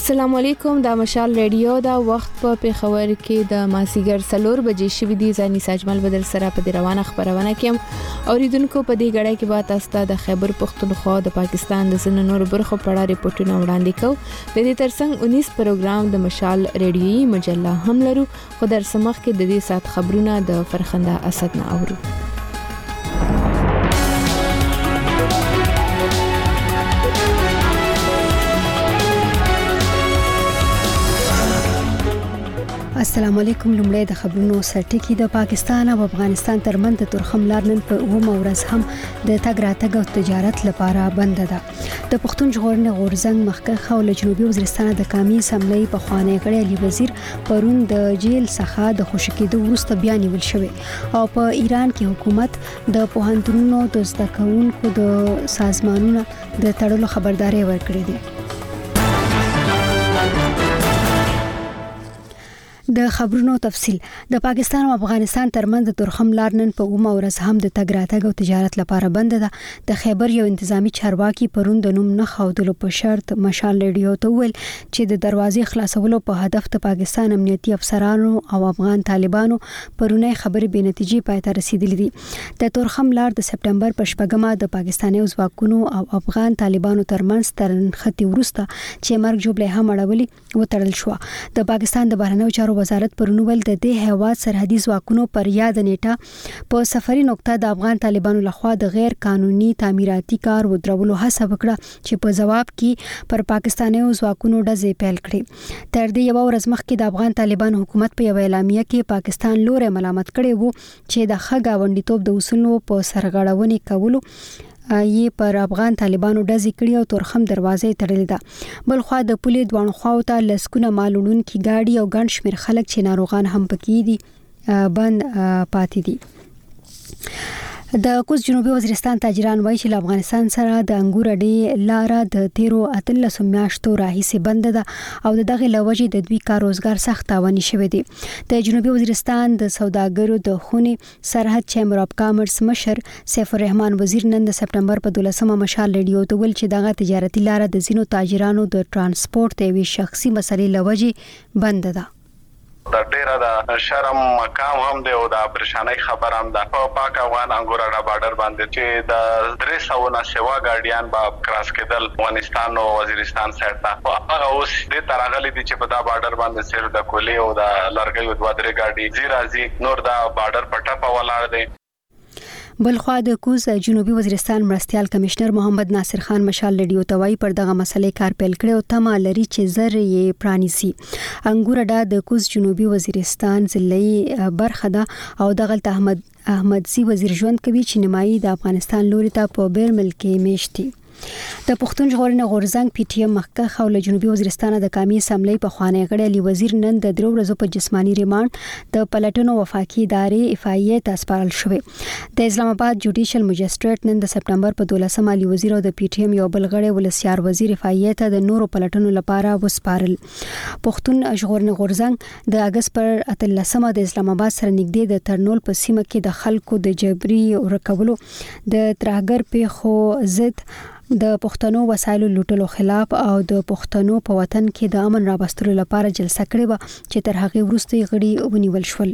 السلام علیکم د مشال ریډیو دا وخت په پیښور کې د ماسیګر 4 بجې شوې دي. ځاني ساجمل بدر سره په روانه خبرونه کې اوریدونکو په دې غړای کې به تاسو د خیبر پختونخوا د پاکستان د زنه نور برخو په اړه ریپورتونه وړاندې کوو. د دې ترڅنګ 19 پروګرام د مشال ریډیوي مجله هم لرو، خو در سمخ کې د دې سات خبرونه د فرخنده اسد نه اورو. السلام علیکم. لومړی د خبرونو سرټکی. د پاکستان او افغانستان ترمنځ د تورخم لار نن په اومه ورځ هم د تګ راتګ او تجارت لپاره بند ده. د پښتون ژغورنې غورزنګ مخکخ او له جنوبي وزیرستان د کامی سملې په خوانی غړي علي وزیر پرون د جیل څخه د خوشکېدو وروسته بیان ویل شوی او په ایران کې حکومت د پوهنتونونو د زده کوونکو د سازمانونو د تړلو خبرداري ورکړې ده. د خبرونو تفصيل. د پاکستان او افغانستان ترمنځ د تورخم لار نن په اومه ورځ هم د تګ راتګ او تجارت لپاره بند ده. د خیبر یو انتظامی چارواکي پرون د نوم نه خاودلو په شرط مشال ریډیو ته ویل چې د دروازې خلاصولو په هدف د پاکستان امنیتي افسرانو او افغان طالبانو پرونی خبرې بې نتیجې پای ته رسیدلې دي. د تورخم لار د سپټمبر په شپږمه د پاکستاني ځواکونو او افغان طالبانو ترمنځ ترنختی ورسته چې مرګ جوړه هم اړولې وتړل شو. د پاکستان د بهرنیو چارو وزارت پرونول د دې هیواد سرحدي ځواکونو پر یاد نیټه په سفري نقطه د افغان طالبانو لخوا د غیر قانوني تعمیراتي کار ودرولو هڅه وکړه چې په جواب کې پر پاکستاني ځواکونو ډزې پیل کړې. تر دې یو ورځ مخکې د افغان طالبانو حکومت په یو اعلامیه کې پاکستان لوري ملامت کړي وو چې د ښه گاونډیتوب د اصولو په سرغړونې کولو یې پر افغان طالبانو ډزې کړي او تورخم دروازې تړلې ده. بل خو د پولې دوه خواو ته لسکونه مالونون کې گاډي او ګڼ شمیر خلک چې ناروغان هم پکې دي بند پاتې دي. د کوز جنوبي وزیرستان تاجران وایي چې افغانستان سره د انګور اډې لار د 13 میاشتو راهیسې بند ده او دغه لوجې د دوی کار روزګار سخت تاواني شوی دی. د جنوبي وزیرستان د سوداګرو د خونې سرحد چیمبر اف کامرس مشر سیف الرحمن وزیر نن د سپټمبر په 12مه مشال ریډیو ته ویل چې دغه تجارتي لار د زینو تاجرانو د ترانسپورت او شخصي مسلې لوجې بند ده. د ډیره د شرم مقام هم دی او د پریشانای خبر هم ده. په پاک افغان انګورا بارډر باندې چې د 300 نه سیوا ګاډیان با کراس کېدل افغانستان او وزیرستان سایت ته هغه اوس د ترغلي دي چې په دا بارډر باندې صرف د کولی او د لرګي او د گاډي زیرازي نور دا بارډر پټه په ولاړ دی. بل خو د کوز جنوبي وزیرستان مرستيال کمشنر محمد ناصر خان مشال ریډیو ته وایي پر دغه مسلې کار پیل کړي او تمه لري چې زر یې پرانیسي. انګور اډا د کوز جنوبي وزیرستان ضلعي برخه ده او دغه احمدزي وزیر ژوند کوي چې نیمایي د افغانستان لوري ته په بیرمل کې میشتي. د پښتون ژغورنې غورزنګ پی ټی ایم مخکخ او له جنوبي وزیرستان د کامی سملې په خوانی غړي علي وزیر نن د 3 ورځې په جسمانی ریماند د پلټنو وفاقي ادارې اف ای ته سپارل شوې. د اسلام آباد جوډیشل مجستریټ نن د سپټمبر په 12مه علي وزیر او د پی ټی ایم یو بل غړي ولسیار وزیر اف ای ته د نورو پلټنو لپاره وسپارل. پښتون ژغورنې غورزنګ د اگست پر 13مه د اسلام آباد سره نږدې د ترنول په سیمه کې د خلکو د جبري ورکولو د ترهګر پیښو ضد د پښتنو وسایلو لوټلو خلاف او د پښتنو په وطن کې د امن راوستلو لپاره جلسه کړې و چې تر هغه وروسته غړي ونیول شول.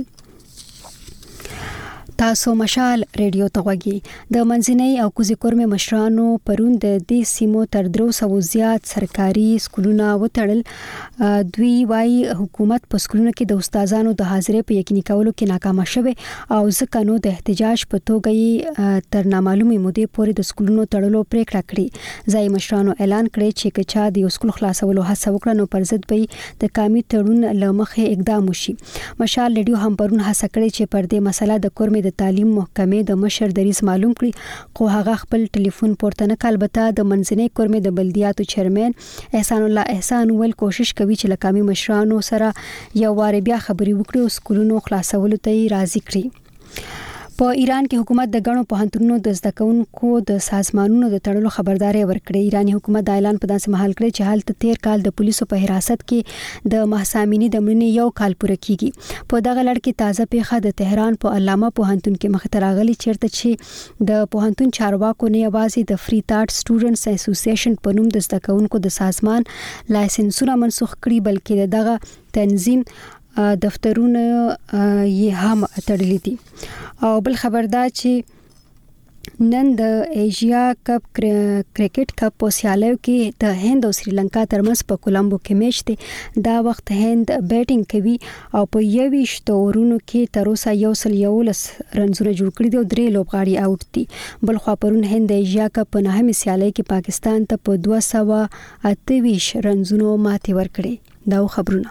تاسو مشال ریډیو ته غوږی. د منځنۍ او کوزي کورمه مشرانو پرون د دې سیمو تر 300 زیات سرکاري سکولونه وټړل. دوی وايي حکومت په سکولونو کې د استادانو د حاضرۍ په یقیني کولو کې ناکام شوه او ځکه نو د احتجاج په توګه تر نامعلومه مودې پورې د سکولونو تړلو پریکړه کړې. ځای مشرانو اعلان کړی چې کچا د سکول خلاصولو هڅه وکړي نو پر ضد به د کامی تړون لمخه اقدام وشي. مشال ریډیو هم پرون هڅه کړې چې پر دې مسله د کورمه د تعلیم محکمې د مشر دریس معلوم کړي خو هغه خپل ټلیفون پورته نه کړ. البته د منځنۍ کورمې د بلدیاتو چیرمن احسان الله احسان ول کوشش کوي چې لکامي مشرانو سره یو واره بیا خبري وکړي او سکولونو خلاصولو ته راضي کړي. په ایران کې حکومت د غنو پوهنتونونو د زده کوونکو د سازمانونو د تړلو خبرداري ورکړې. ایرانی حکومت د اعلان په داسې مهال کړی چې هلته 13 کال د پولیسو په حراست کې د مهسا امینی د مړینې 1 کال پوره کیږي. په دغه لړ کې تازه پیښه د تهران په علامه پوهنتون کې مخ ته راغلي چیرته چې د پوهنتون چارواکو نه یوازې د فری تاټ سټوډنټس اسوسییشن په نوم د زده کوونکو د سازمان لایسنسونه منسوخ کړي بلکې دغه تنظیم دفترونه یې هم تړلي دي. او بل خبر دا چې نن د ایشیا کپ کرکټ کپ په سیالیو کې د هند او سریلانکا ترمنځ په کولمبو کې میچ دی. دا وخت هند بیټینګ کوي او په 21 اورونو کې تر اوسه 111 رنزونه جوړ کړي دي او 3 لوبغاړي آوټ دي. بل خو پرون هند د ایشیا کپ په نهمه سیالي کې پاکستان ته په 228 رنزونو ماتې ورکړې. دا خبرونه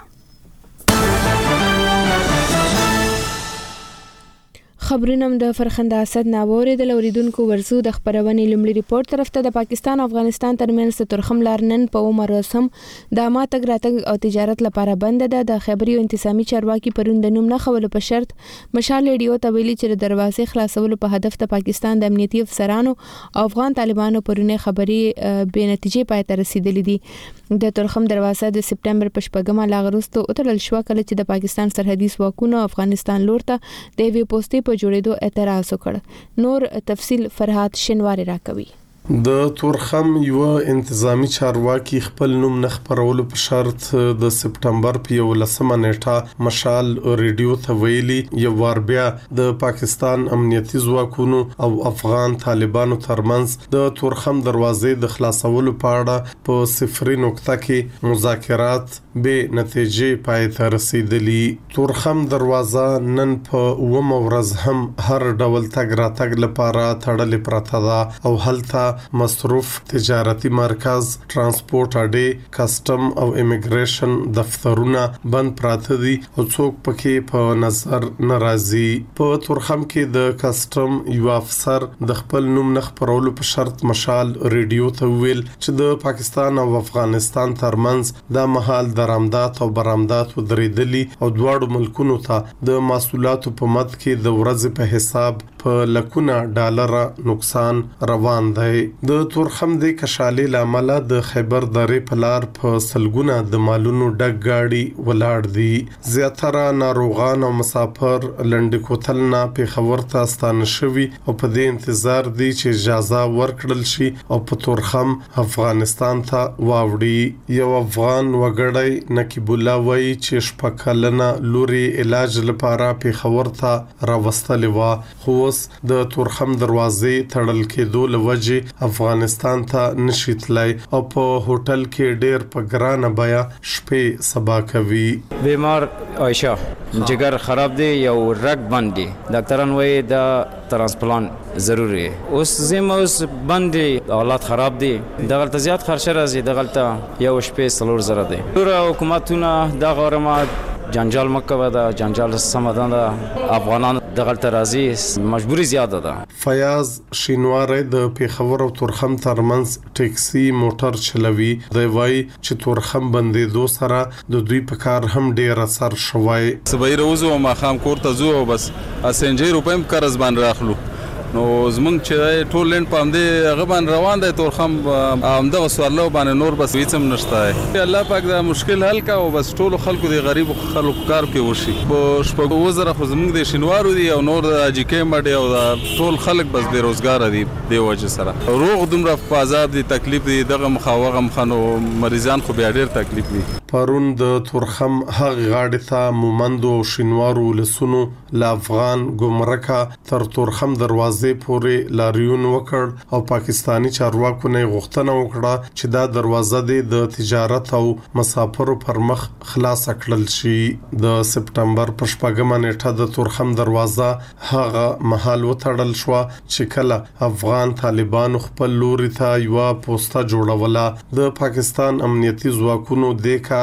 خبرونه د فرخنده اسد ناووري د لوریدونکو ورزو د خبرونې لمړي ریپورت طرف ته د پاکستان او افغانستان ترمنځ ترخم لار نن په عمر رسم د ماتګ راتګ او تجارت لپاره بند ده. د خبري او انتظامی چارواکي پرون د نوم نه خول په شرط مشال ریډیو ته ویلي چې دروازې خلاصولو په هدف ته پاکستان د امنیتي افسرانو او افغان طالبانو پرونه خبري به نتیجې پای ته رسیدلې دي. د ترخم دروازه د سپټمبر په شپږمه لاغروستو اترل شو کله چې د پاکستان سرحدي ځواکونو افغانستان لور ته د وی پوسټې په جوړېدو اعتراض وکړ. نور تفصيل فرحات شنواری راکوي. د تورخم یو انتظامی چارواکي خپل نوم نه خبرولو په شرط د سپټمبر په 11 نیټه مشال ریډیو ته ویلي یو وار بیا د پاکستان امنیتي ځواکونو او افغان طالبانو ترمنځ د تورخم دروازې د خلاصولو په اړه په صفري نقطه کې مذاکرات به نتیجې پای ته رسیدلي. تورخم دروازه نن په اومه ورځ هم هر ډول تګ راتګ لپاره تړلې پرته ده او هلته مصروف تجارتی مرکز، ترانسپورت اډې، کسٹم او امیګریشن دفترونه بند پراته دي او څوک پکې په نظر ناراضي. په تورخم کې د کسٹم یو افسر د خپل نوم نه خبرولو په شرط مشال ریډیو ته ویل چې د پاکستان او افغانستان ترمنځ د مهال درآمدات او برآمدات ودرېدلي او دواړو ملکونو ته د محصولاتو په مد کې د ورځې په حساب په لکونه ډالر نقصان روان دی. د تورخم د کشالې لامل د خیبر درې په لار په سلګونه د مالونو ډک گاډي ولاړ دي. زیاتره ناروغان او مسافر لنډکوتل نه پیښور ته ستانه شوي او په دې انتظار دي چې اجازه ورکړل شي او په تورخم افغانستان ته واوړي. یو افغان وګړی نقیب الله وایي چې شپکلنه لوري علاج لپاره پیښور ته راوستل و خو د تورخم دروازې تړل کېدو لوجه افغانستان ته نشیتلای او په هوټل کې ډېر په ګرانه بیا شپې سبا کوي. بیمار عائشہ جگر خراب دی یو رګ باندې ډاکټران وایي دا ترانسپلانت ضروری اوس زموس باندې حالات خراب دي دغه زیات خرچه راځي دغه یو شپې سلور زره دی. ټول حکومتونه دا غوړما جنجال مکه دا جنجال سمادان دا افغانان دغه ترازی مجبوری زیاده ده. فیاض شینواری د پیښور او تورخم ترمنځ ټیکسي موټر چلوي. د وای چې تورخم بندې دو سره د دوی په کار هم ډیر اثر شوی. سبای روزو ما خام کورته زو بس اسنجي روپم قرض باندې راخلو نو زمونږ چې ټول لند پام دی هغه باندې روان دی تورخم همدغه سوالو باندې نور بس هیڅ هم نشته. الله پاک دا مشکل حل کا او بس ټول خلکو دی غریب خلکو کار کې وشي. په شپږ وزره خو زمونږ د شینوارو دی او نور د اجیکې مډي او دا ټول خلک بس بیروزګار دي دی وجه سره روغ دومره په عذاب دي تکلیف دي دغه مخاوغه مخنو مریضان خو بیا ډیر تکلیف دي. پرون د تورخم هغه غاړې ته مومندو شینوارو لسونو ل افغان ګمرکا تر تورخم دروازې پورې لاریون وکړ او پاکستانی چارواکو نه غوښتنه وکړه چې دا دروازه د تجارت او مسافرو پر مخ خلاص کړل شي. د سپټمبر په شپږمه نیټه د تورخم دروازه هغه محل وتړل شو چې کله افغان طالبانو خپل لوري ته یو پوسټه جوړوله. د پاکستان امنیتي ځواکونو د کار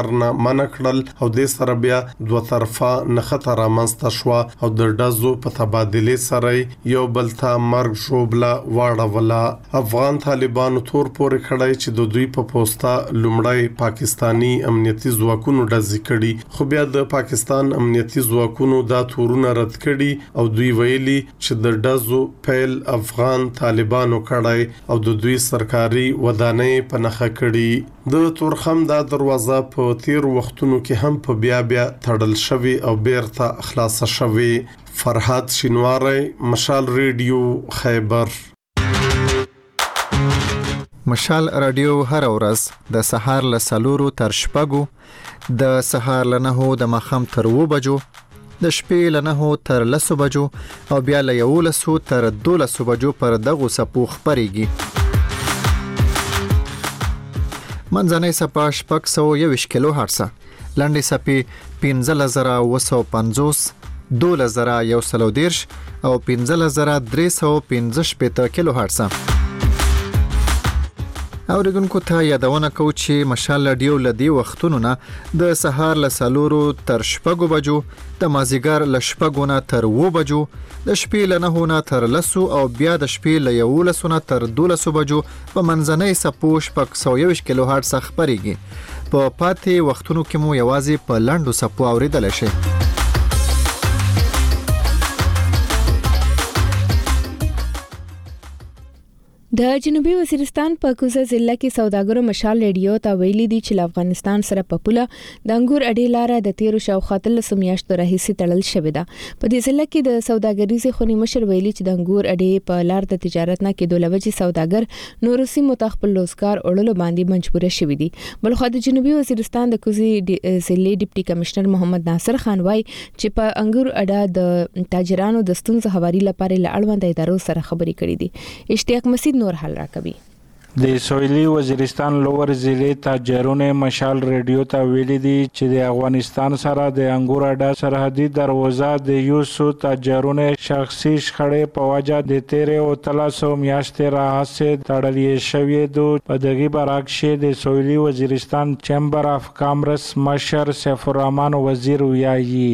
کار نه منع کړل او د سره بیا دوه طرفه نخته رامنځته شو او د ډزو په تبادله سره یو بل ته مرګ شوبله واړوله. افغان طالبانو تور پورې کړای چې د دوی په پوسټا لومړی پاکستانی امنیتي ځواکونو ډزې کړي خو بیا د پاکستان امنیتي ځواکونو دا تورونه رد کړي او دوی ویلي چې د ډزو پیل افغان طالبانو کړای او د دوی سرکاري ودانۍ په نخښه کړي. د تورخم دا دروازه په تیر وختونو کې هم په بیا تړل شوی او بیرته خلاص شوی. فرحات شینواری، مشال ریډیو، خیبر. مشال رادیو هر ورځ د سهار له 4 تر 6 د سهار له 9 د ماښام تر 2 بجو د شپې له 9 تر 10 بجو او بیا له 11 تر 12 بجو پر دغه سپو خبريږي. منځنۍ سپا 621 کیلو هرتز، لنډې سپې 15950، 2110 او 15315 کیلو هرتز. اوریدونکو ته یادونه کو چې مشال رادیو لدی وختونو نه د سهار له 4 تر 6 بجو، د مازیګر له 6 نه تر 2 بجو، د شپې له 9 نه تر 10 او بیا د شپې له 11 نه تر 12 بجو په منځنۍ سپو 621 کیلو هرتز خبريږي. په پاتې وختونو کې مو یوازې په لاندو سپو اوریدل شي. د جنوبي وزیرستان په کوزه ضلع کې سوداګرو مشال ریډیو ته ویلي دي چې افغانستان سره په پوله د انګور اډې لاره د 13 شاوخوا 13 میاشتو راهیسې تړل شوې ده. په دې ضلع کې د سوداګریزي خونې مشر ویلي چې د انګور اډې په لار د تجارت نه کېدو لوجې سوداګر نور سیمو ته خپل روزګار اړولو باندې مجبور شوي دي. بلخو د جنوبي وزیرستان د کوزي ضلع ډیپټي کمشنر محمد ناصر خان وايي چې په انګور اډه د تاجرانو د ستونزو هواري لپاره له اړوند ادارو سره خبرې کړې دي. اشتیاق مسید نور حل راکوي. د سویلي وزیرستان لوور ضلع تاجرونه مشال ریډیو ته ویلي دي چې د افغانستان سره د انګور اډه سرحدي دروازه د یوسو تاجرونه شخصي شخړې په وجه د 13 او 13 میاشتې راهیسې تړلې شوې ده. په دغه برعکس د سویلي وزیرستان چیمبر اف کامرس مشر سیف الرحمن وزیر ویایي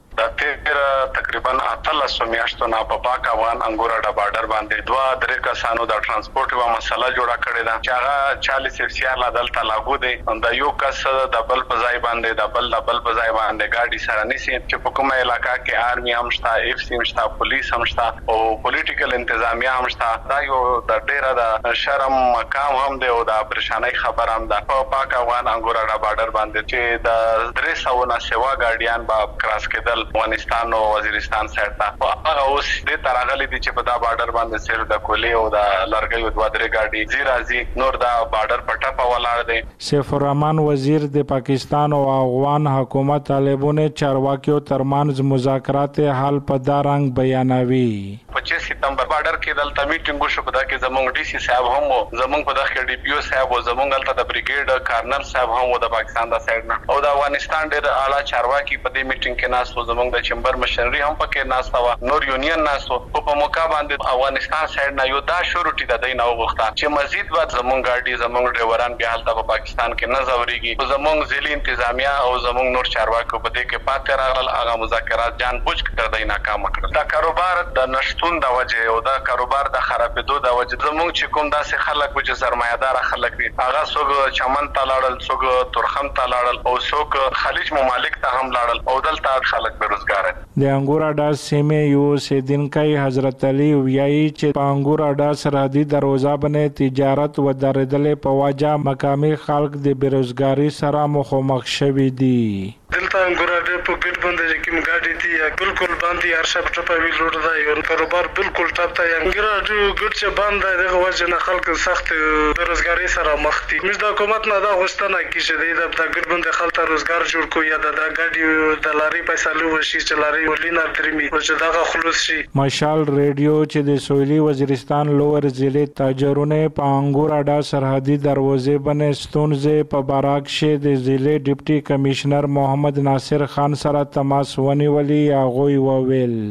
تقریبا 13 میاشتو نه په پاک افغان انګور اډه بارډر باندې 2-3 کسانو د ترانسپورت یو مسله جوړه کړې ده چې هغه 40 FCR عدالت لاګو دي. د یو کس د بل په ځای باندې د بل په ځای باندې ګاډي سره نسی چې په کومه علاقہ کې آرمي هم شته، FC هم شته، پولیس هم شته او پولیټیکل انتظامیه هم شته. دا یو د ډیره د شرم مقام هم دی او د پریشانای خبر هم ده په پاک افغان انګور اډه بارډر باندې چې د 300 نه سیوا ګاډیان با کراس کېدل افغانستان او وزیرستان سره ته هغه اوس د ترغلي دي چې په دا بارډر باندې سیر د کولې او د لړګیو 2-3 ګاډي زیرازي نور دا بارډر پټه په ولاړ دي. سیف الرحمن وزیر د پاکستان او افغان حکومت طالبونه چارواکیو ترمنځ مذاکرات حل په دارنګ بیانوي. 25 سپتمبر بارډر کې دلته میټینګ شو په دا کې زموږ DC صاحب هم زموږ په دغه DPO صاحب او زموږ دلته د بریګیډ کارنل صاحب هم د پاکستان د سایډ نه او د افغانستان ډېر اعلی چارواکي په دې میټینګ کې ناس و زموږ د چمبر مشري هم پکې ناس و نور یونین ناس و په موقع باندې افغانستان سایډ نه یو دا شروټی د دین او وخته چې مزید بعد زموږ ګاډي زموږ ډرایوران بیا حالت په پاکستان کې نه زوريږي. زموږ ضلع انتظامیه او زموږ نور چارواکو په دې کې پاتې راغلل هغه مذاکرات جان بوج کړ دای ناکام کړل. دا کاروبار د نشټون د وجه او دا کاروبار د خرابېدو د وجه زموږ چې کوم داسې خلک چې سرمایه‌دار خلک دي هغه څوک چمن ته لاړل، څوک تورخم ته لاړل او څوک خلیج ممالک ته هم لاړل او دلته خلک بیروزګار دي. د انګور اډه سیمه یو سیدنکای حضرت علي ویایي چې په انګور اډه سرحدي دروازه باندې تجارت و درېدلې په وجه مقامي خلک د بیروزګاری سره مخامخ شوي دي. دلته انګور اډه په ګډ باندې کوم ګاډي دي بالکل باندې هر شپ ټپه وی لوړ دی او کاروبار بالکل ټاپ دی. انګور اډه ګډ چې باندې دغه وجه نه خلک سخت بیروزګاری سره مخ دي. موږ د حکومت نه دا غوښتنه کوي چې د ګډ باندې خلک روزګار جوړ کړي یا د ګاډي د لاري پیسې لوشي چې لاري ولینه درمي چې دا خلاص شي. مشال ریډیو چې د سویلي وزیرستان لوور ضلع تاجرونه په انګور اډه سرحدي دروازې باندې ستونزې په باراک شه د ضلع ډیپټي کمشنر محمد ناصر خان سره تماس ونیولې هغه وویل کوم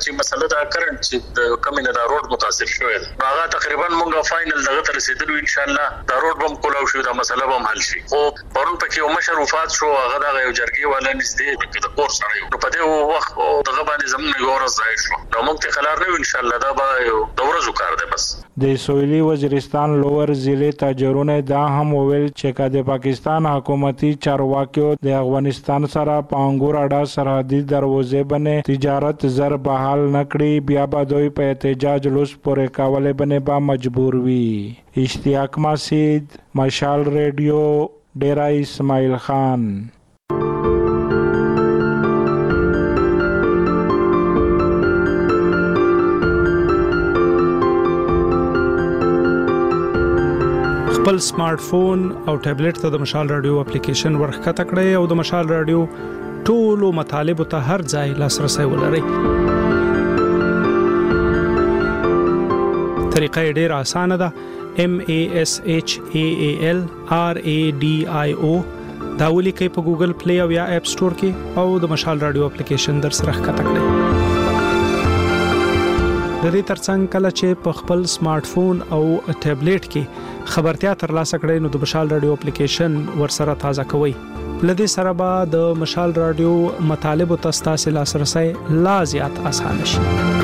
چې مسله دا کرنٹ چې د کمینه دا روډ متاثر شوی هغه تقریبا مونږه فائنل دغه تر رسیدلو ان شاء الله دا روډ بم کولاو شو دا مسله بم حل شي او پرون پکې یو مشر وفات شو هغه د یو جرګي والا نږدې د کور سره نو په دې وخت دغه باندې زموږ یو ورځ ځای شو نو موږ ته خلار نه ان شاء الله دا به یو د ورځو کار دی بس د سویلي وزیرستان لوور ضلع تاجرونه دا هم وویل چې د پاکستان حکومتي چارواکیو د افغانستان سره په انګور اډا سرحدي دروازې باندې تجارت زر بحال نکړي بیا به دوی په احتجاج لوس پورې کولې باندې با مجبور وي اشتیاق مسجد مشال ریډیو ډیرا اسماعیل خان خپل سمارټ فون او ټابلیټ ته د مشال رادیو اپلیکیشن ورخته کړئ او د مشال رادیو ټولو مطالبه ته هر ځای لاسرسي ولرئ. طریقه ډېره اسانه ده. MASHAAL RADIO دا ولیکئ په ګوګل پلی او یا اپ سٹور کې او د مشال رادیو اپلیکیشن در سره ښکته کړئ. د دې ترڅنګ کله چې په خپل سمارټ فون او ټابلیټ کې خبرتیا ترلاسه کړئ نو د مشال رادیو اپلیکیشن ورسره تازه کوئ. لدې سره به د مشال رادیو مطالب او تاسو لاسرسي لا زیات آسان شي.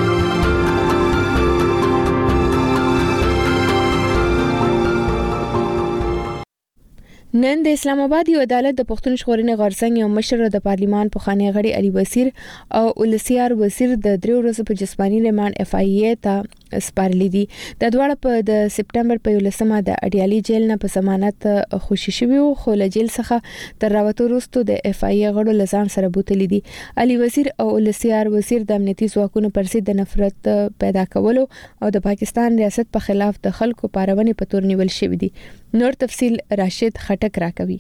نن د اسلام آباد یو عدالت د پښتون ژغورنې غورځنګ یو مشر د پارلیمان پخوانی غړي علي وزیر او ولسیار وزیر د 3 ورځې په جسمانی ریماند FIA ته سپارلې دي. د دواړه په د سپټمبر په 11مه د اډیالي جیل نه په ضمانت خوشی شوی او خو له جیل څخه تر راوتو وروسته د FIA غړو لزان سره بوتلې دي. علي وزیر او ولسیار وزیر د امنیتي ځواکونو پر ضد د نفرت پیدا کولو او د پاکستان ریاست په خلاف د خلکو پارونې په تور نیول شوی دي. نور تفصیل راشد خټک راکوي.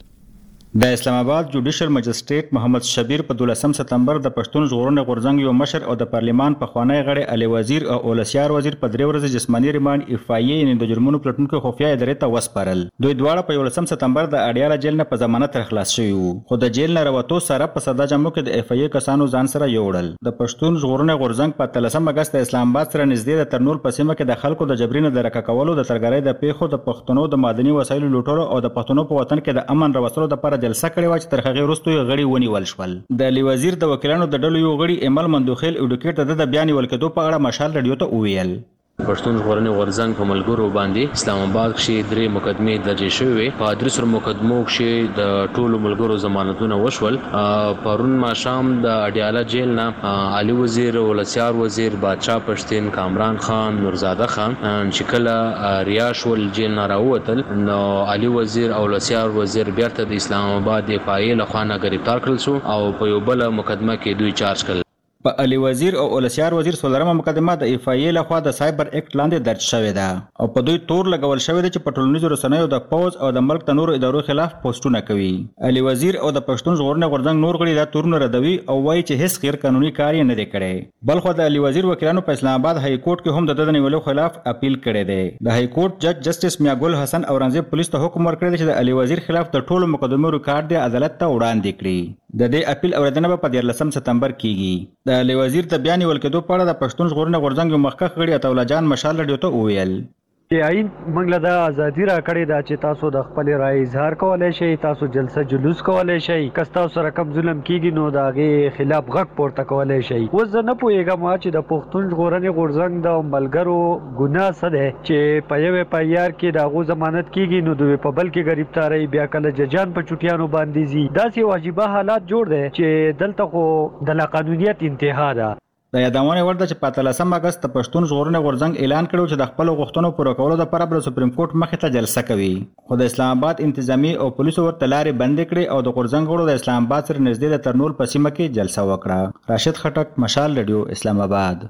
د اسلام آباد جوډیشل مجسټریټ محمد شبیر په 12 سپتمبر د پښتون ژغورنې غورځنګ یو مشر او د پارلیمان پخوانی غړي علي وزیر او ولسیار وزیر په 3 ورځې جسمانی ریماند FIA یعنی د جرمونو پلټونکو خفیه ادارې ته وسپارل. دوی دواړه په 11 سپتمبر د اډیاله جیل نه په ضمانت خلاص شوي وو خو د جیل نه راوتو سره په صدا جمع کې د FIA کسانو ځان سره یوړل. د پښتون ژغورنې غورځنګ په 13 اگست د اسلام آباد سره نږدې د ترنول په سیمه کې د خلکو د جبرینه د راکولو د ترګړۍ د پیښو د پښتنو د مادني وسایلو لوټولو او د پښتنو په وطن کې د امن راوستلو لپاره جلسه کړې و چې هغه وروسته غړي ونیول شول. د علي وزیر د وکیلانو د ډلو یو غړي ایمل مندوخیل اډوکیټ د بیان ولکدو په اړه مشال رادیو ته وویل. پښتون ژغورنې غورځنګ په ملګرو باندې اسلام آباد کې 3 مقدمې درج شوې. په 3 مقدمو کې د ټولو ملګرو ضمانتونه وشول. پرون ماښام د اډیاله جیل نه علي وزیر ولسیار وزیر بادشاه پښتين کامران خان نورزاده خان چې کله ریاشول جیل نه راووتل نو علي وزیر او ولسیار وزیر بیرته د اسلام آباد FIA لخوا نه گرفتار کړل شو او په یو بل مقدمه کې دوی چارج کړل. په علي وزیر او ولسیار وزیر څلورمه مقدمه د FIA لخوا د سایبر اکټ لاندې درج شوې ده او په دوی تور لګول شوې ده چې په ټولنیزو رسنیو د پوز او د ملک د نورو ادارو خلاف پوسټونه کوي. علي وزیر او د پښتون ژغورنې غورځنګ نور غړي دا تورونه ردوي او وایي چې هیڅ غیر قانوني کار یې نه دی کړی. بلخو د علي وزیر وکیلانو په اسلام آباد های کورټ کې هم د دې نیولو خلاف اپیل کړی دی. د های کورټ جج جسټس میاګل حسن اورنګزیب پولیس ته حکم ورکړی چې د علي وزیر خلاف د ټولو مقدمو ریکارډ دی عدالت ته وړاندې کړي. د دې اپیل اوریدنه په 13 سپتمبر کیږي. د علي وزیر د بیان ولکدو په اړه د پښتون ژغورنې غورځنګ یو مخکښ غړي عطا جان مشال رادیو ته وویل. آئین منګله د ازادي را کړی دا چې تاسو د خپل رائے اظهار کولای شئ، تاسو جلسه جلوس کولای شئ، کس تاسو سره کوم ظلم کیږي نو د هغې خلاف غږ پورته کولای شئ. اوس زه نه پوهېږم چې د پښتون ژغورنې غورځنګ د ملګرو ګناه څه دی چې په یو FIR کې د هغو ضمانت کیږي نو دوی په بل کې ګرفتارۍ، بیا کله ججان په چوټیانو باندې ځي. داسې واجبه حالات جوړ دی چې دلته خو د لاقانونیت انتها ده. د یادونه ورته چې په 13 اگست د پښتون ژغورنې غورځنګ اعلان کړو چې د خپل غوښتنو پوره کولو لپاره د سپریم کورټ مخې ته جلسه کوي. خو د اسلام آباد انتظامی او پولیسو ورته لارې بندې کړې او د غورځنګ غړو د اسلام آباد سره نږدې د ترنول په سیمه کې جلسه وکړه. راشد خټک، مشال رادیو، اسلام آباد.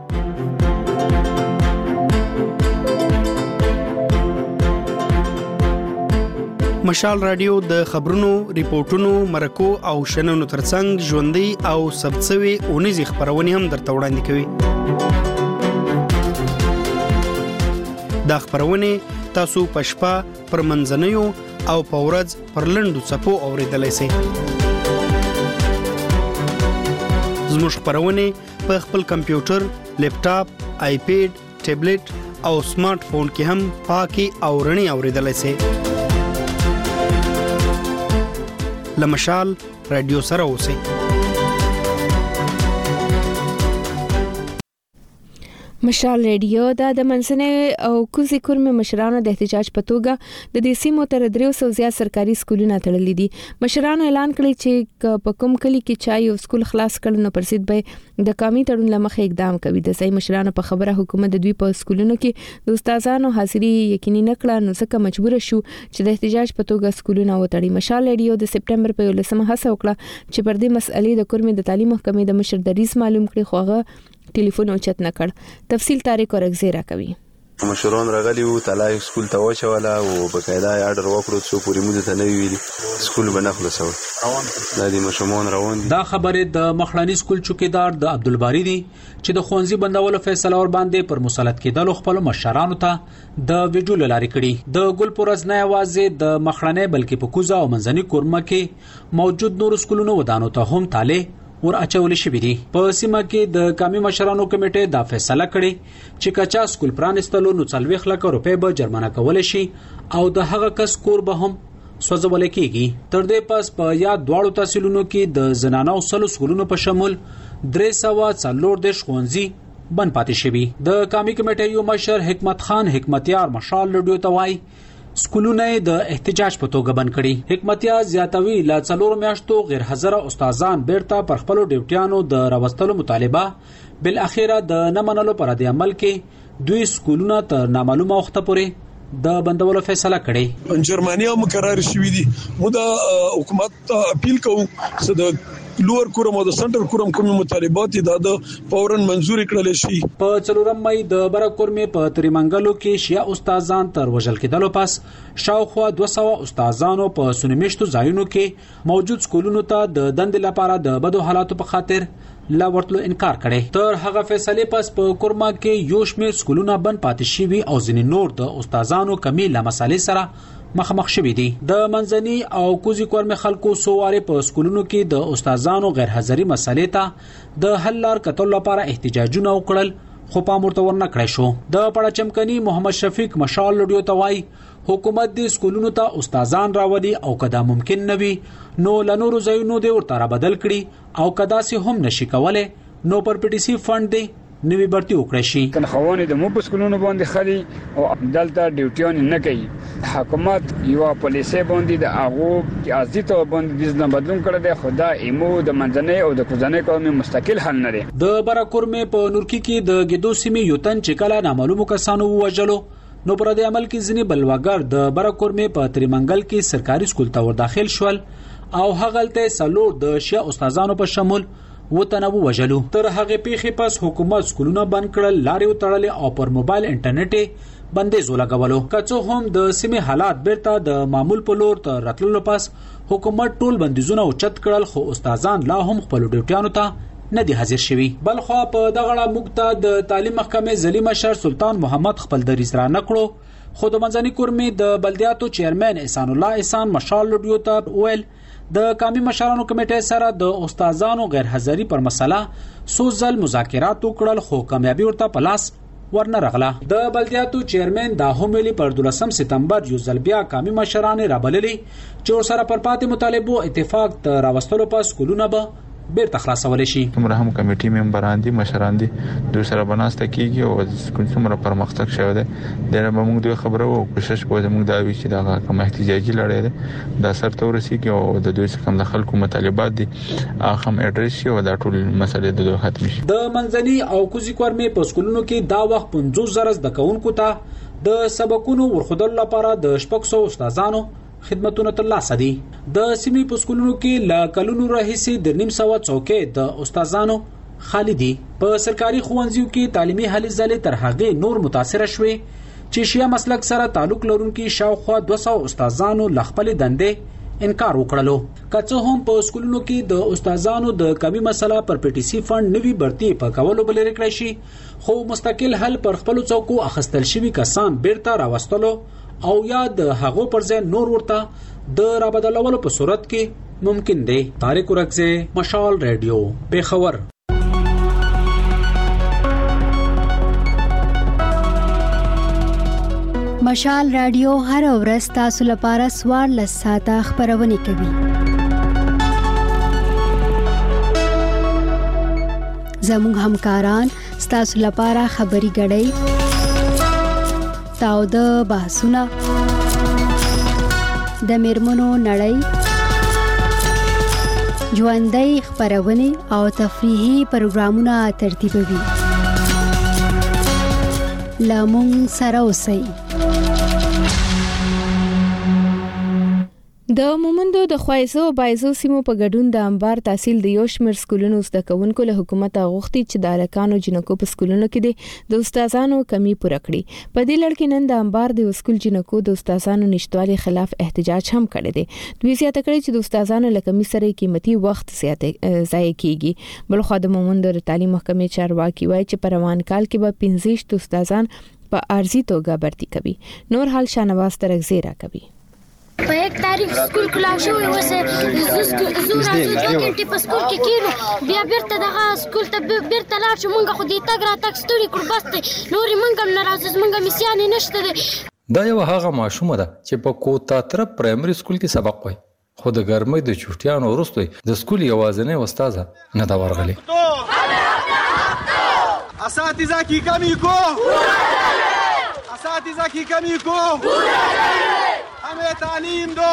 مشال رادیو د خبرونو، ریپورتونو، مرکو او شننو ترڅنګ ژوندۍ او ثبتسوي اونیزې خبرونه هم درته وړاندې کوي. دا خبرونه تاسو په شپه پر منځنیو او په ورځ پر لنډو څپو اوریدلای شئ. زموږ خبرونه په خپل کمپیوټر، لپټاپ، آیپیډ، ټابلیټ او سمارټ فون کې هم پاکي او رڼي اوریدلای شئ. لمشال رادیو سره اوسئ. مشال ریډیو د منځنۍ او کوزي کورمه مشرانو د احتجاج په توګه د دې سیمو تر 300 زیات سرکاري سکولونه تړلي دي. مشرانو اعلان کړی چې په کوم کلی کې چا یو سکول خلاص کړي نو پرسید به د قومي تړون لمخې اقدام کوي. د ځای مشرانو په خبره حکومت د دوی په سکولونو کې د استادانو حاضري یقیني نکړه، نو ځکه مجبور شو چې د احتجاج په توګه سکولونه وتړي. مشال ریډیو د سپټمبر په 11مه هڅه وکړه چې پر دې مسئلې د کورمه د تعلیم محکمې د مشر دریز معلوم کړي، خو هغه ټلیفون اوچت نکړ. تفصیل طارق اورغزی راکوي. مشران راغلي وو طلای سکول ته واچوله او بقاعده آرډر وکړو چې پوری موده ته نه ویلي سکول به نه خلاصول. دا د مشمون روان دي. دا خبره د مخلانی سکول چوکیدار د عبدالباری دی چې د خوانزي بندولو فیصله ور باندې پر مسلط کېدل خپل مشرانو ته د ویډیو لاري کړي. د ګلپورز نه आवाज د مخلنه بلکې په کوزا او منځني کورمه کې موجود نور سکولونو ودانو ته هم تاله ور اچول شوې دي. په سیمه کې د قومي مشرانو کمیټه دا فیصله کړې چې کچا سکول پرانستلو نو 40 لک روپۍ به جرمانه کول شي او د هغه کس کور به هم سوځول کېږي. تر دې پس په یاد دواړو تحصیلونو کې د زنانو سلو سکولونو په شمول 340 ښوونځي بند پاتې شوي. د قومي کمیټې یو مشر حکمت خان حکمتیار مشال رادیو ته وایي سکولونه د احتجاج په توګه بند کړي. حکمتیار زیاتوي لا 4 میاشتو غیر حاضر استادان بیرته پر خپل ډیوټیانو د راوستلو مطالبه بل اخیره د نه منلو پر د عمل کې دوی سکولونه تر نامعلومه وخت پورې د بندولو فیصله کړې. جرمانیا مقرر شوې دي. مو د حکومت اپیل کوو چې د لوور کورم او د سنټر کورم کوم مطالبات د فورن منزور کړل شي. په 4 مې د برکورمه په تریمنګلو کې شیا استادان تر وژل کېدلو پس شاوخوا 200 استادانو په سنمیشتو ځایونو کې موجود سکولونو ته د دند لپاره د بدو حالاتو په خاطر لا ورتلو انکار کړي. تر هغه فیصله پس په کورما کې یو شمېر سکولونه بند پاتې شوي او ځینې نور د استادانو کمی له مسالې سره مخامخ شوي دي. د منځني او کوزي کورمه خلکو سواره په سکولونو کې د استادانو غیر حاضری مسالې ته د حل لار کتل لپاره احتجاجونه وکړل، خو پام ورته ورنه کړی شو. د پړچمکني محمد شفیق مشال رادیو ته وایي حکومت د سکولونو ته استادان راوړي او کدا ممکن نوي نو لنورو ځایونو د ورته را بدل کړي او کدا سي هم نشي کوله نو پر پی ټی سی فند دی نوی برتی وکړي شي. تنخواهونه د مو په سکولونو باندې خالي او دلته ډیوټیان نه کوي. حکومت یو پالیسي باندې د هغه ازدي ته باندې د بدلون کړی دی. خدا ایمو د منځنۍ او د کوزنۍ قومي مستقل حل نه دی. د برکورمه په نورکی کې د ګدو سیمې یوتن چې کله نامعلومو کسانو وژلو نو پر دې عمل کې ځنی بلواګر د برکورمه په تریمنګل کې سرکاري سکول ته ور داخل شول او هغلته سلور د شیا استادانو په شمول وتنو وجلو. تر هغه پیخي پس حکومت سکولونه بند کړل، لارې وتړلې او پر موبایل انټرنیټ بندیز ولګولو. کڅو هم د سیمې حالات بیرته د معمول په لور تر راتللو پس حکومت ټول بندیزونه اوچت کړل، خو استادان لا هم خپل ډیوټیانو ته نه دي حاضر شوي. بلخو په دغه مقطع د تعلیم محکمې ځلی مشر سلطان محمد خپل دریز را نکړو، خو د منځني کورمې د بلدیاتو چیرمن احسان الله احسان مشال رادیو ته ویل د قومي مشرانو کمیټې سره د استادانو غیر حاضری پر مسله سوزل مذاکرات وکړل، خو کامیابی ورته پلاس ورنه رغله. د بلدیاتو چیرمن دا هم ویلي پر 12 سپتمبر یو ځل بیا قومي مشران رابللي چې ورسره پر پاتې مطالبو اتفاق تر راوستلو پس سکولونه به بیرته خلاصول شي. څومره هم کمیټي ممبران دي مشران دي دوی سره بناسته کیږي او څومره پرمختګ شوی دی دا موږ دوی خبره او کوشش کوو موږ دا وی چې دا کوم احتجاجي لړۍ ده دا سر تورسي او د دوی څخه د خلکو مطالبات دي اخم اډریس شي او دا ټول مسلې د دوی ختم شي. د منځني او کوزي کورمه په سکولونو کې دا وخت 50,000 د کونکو ته د سبقونو ورخدل لپاره د 600 استادانو خدمتونه ترلاسه دي. د سیمې په سکولونو کې لا کلونو راهیسې د 900 څوکۍ د استادانو خالی دي. په سرکاري ښوونځیو کې تعلیمي هلې ځلې تر هغه نور متاثر شوي چې شیا مسلک سره تعلق لرونکي شاوخوا 200 استادانو لخپل دندې انکار وکړلو. کڅو هم په سکولونو کې د استادانو د کمی مسله پر پی ټی سی فند نوی برتی په کولو بل لري شي، خو مستقل حل پر خپل څوکو اخستل شوی کسان بیرته راوستلو او یا د هغو پر ځای نور ورته د رابدلولو په صورت کې ممکن دی. طارق اورغزی مشال رادیو پیښور. مشال رادیو هر ورځ تاسو لپاره 14 ساعته خبرونه کوي. زموږ همکاران تاسو لپاره خبري غړي تاو د بحثونه د میرمنو نړۍ ژوندۍ خبرونه او تفریحي پروګرامونه ترتیبوي. لامون سره اوسئ. د مومندو د خوایزو او بایزو سیمو په ګډون د انبار تحصیل د یو شمېر سکولونو زده کوونکو له حکومت غوښتي چې د الکانو جنکو په سکولونو کې د استادانو کمی پوره کړي. په دې لړ کې نن د انبار د سکول جنکو د استادانو نشټوالي خلاف احتجاج هم کړی دی. دوی زیاته کړی چې د استادانو له کمی سره قیمتي وخت ضایع کیږي. بلخو د مومندو د تعلیم محکمې چارواکي وایي چې په روان کال کې به 15 استادان په عارضي توګه برتي کوي. نور حال شانواز ترغزی را کوي. په 1 تاریخ سکول کلا شوی وسه زوره دوه په سکول کې کینو بیا بیرته دغه سکول ته بیرته لاړ شو. مونږ خو دې تګ را تک ستوري کړ بس ته نورې مونږ هم ناراضه مونږ میسیان نشته دي. دا یو هغه ماشومه ده چې په کوتا تر پرایمري سکول کې سبق وای خو د ګرمۍ د چوټیانو وروسته د سکول یوازینی استاد نه دا ورغلی. اساتذه کی کمی کو اساتذه کی کمی کو همه تعلیم دو.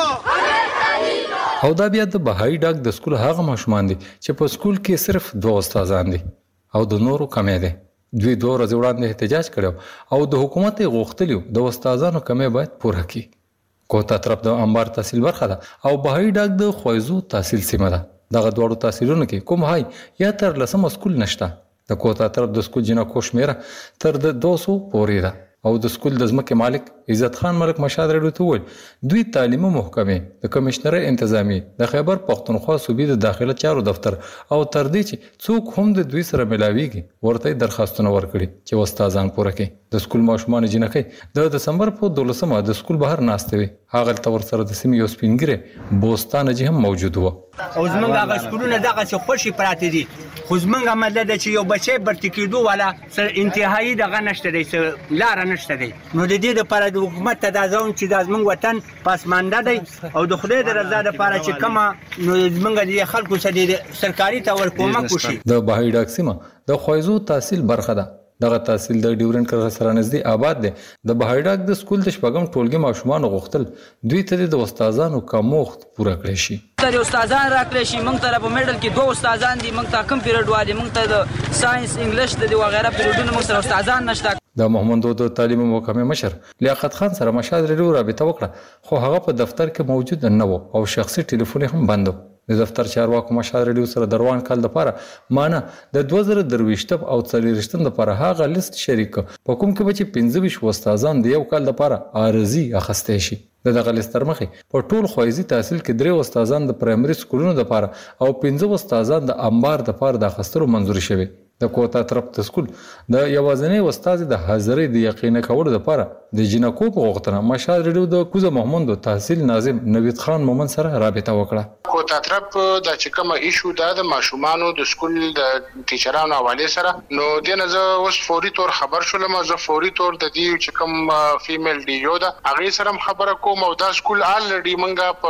او دا بیا د بهایی ډاک د سکول هغه ماشومان دي چې په سکول کې صرف 2 استادان دي او د نورو کمی دي. دوی 2 ورځې وړاندې احتجاج کړو او د حکومت غوښتلیو د استادانو کمی باید پوره کړي. کوتا طرف د انبار تحصیل برخه ده او بهایی ډاک د خوایزو تحصیل سیمه ده. دغه دوړو تحصیلونو کې کوم هاي یا تر لسم سکول نشته. د کوتا طرف د سکول جنکو شمیره تر د 200 پورې ده او د سکول د ځمکې مالک عزت خان ملک مشاد رډو ته وویل دوی تعلیمي محکمې د کمشنر انتظامی د خیبر پښتونخوا صوبې د داخله چارو دفتر او تر دې چې څوک هم د دوی سره ملاويږي ورته درخواستونه ورکړي چې استادان پوره کړي. د سکول ماشومان جنکې د دسمبر په 12مه د سکول بهر ناشته وي. هغه تور سره د سیمې یو سپینګره بوستان جې هم موجود و. او زمونږ هغه سکولونه دغه څه خوشي پراته دي خو زمونږ عمل ده چې یو بچي برتی کېدو ولا سر انتهایی دغه نشته دی لار نشته دی. نو د دې لپاره د حکومت ته دا ځون چې د زمونږ وطن پاسمانده دی او د خدای د رضا لپاره چې کما نو زمونږ د خلکو سره سرکاري تور کومک وشي. د بهایی ډاک سیمه د خوایزو تحصیل برخه ده. دغه تحصیل د ډیورنډ کر سره نږدې آباد دی. د بهایی ډاک د سکول د شپږم ټولګي ماشومان غوښتل دوی ته د استادانو کموخت پوره کړی شي. تر استادان راکړی شي. موږ ته په میډل کې 2 استادان دي. موږ ته کم پیریډ والي موږ ته د ساينس انګلیش د وغیرہ پیریډونو موږ سره استادان نشته. د محمدو د تعلیم محکمې مشر لیاقت خان سره مشاد رډیو رابطه وکړه خو هغه په دفتر کې موجود نه و او شخصي ټلیفون هم بند و. د دفتر چارواکو مشاد رډیو سره دروان کال د لپاره مانه د 2023 او 40 لپاره هغه لیست شریک په کوم کې به 25 استادان د یو کال لپاره عارضي اخستې شي. دغه لیست تر مخه په ټول خوایزي تحصیل کې 3 استادان د پرایمري سکولونو لپاره او 15 استادان د انبار لپاره د اخسترو منزوري شوی. د کوتا طرف د سکول د یوازینی استاد د حاضرۍ د یقین کولو لپاره د جنکو په غوښتنه مشال رډیو د کوزه محمد تحصیل ناظم نوید خان مومن سره رابطه وکړه. کوتا طرف د چکم ایشو د ماشومانو د سکول د ټیچرانو حواله سره نو دنه زه اوس فوري تور خبر شولم. زه فوري تور د دې چکم فیمیل ډي یو دا هغه سره خبره کوم او دا سکول الریډي منګه په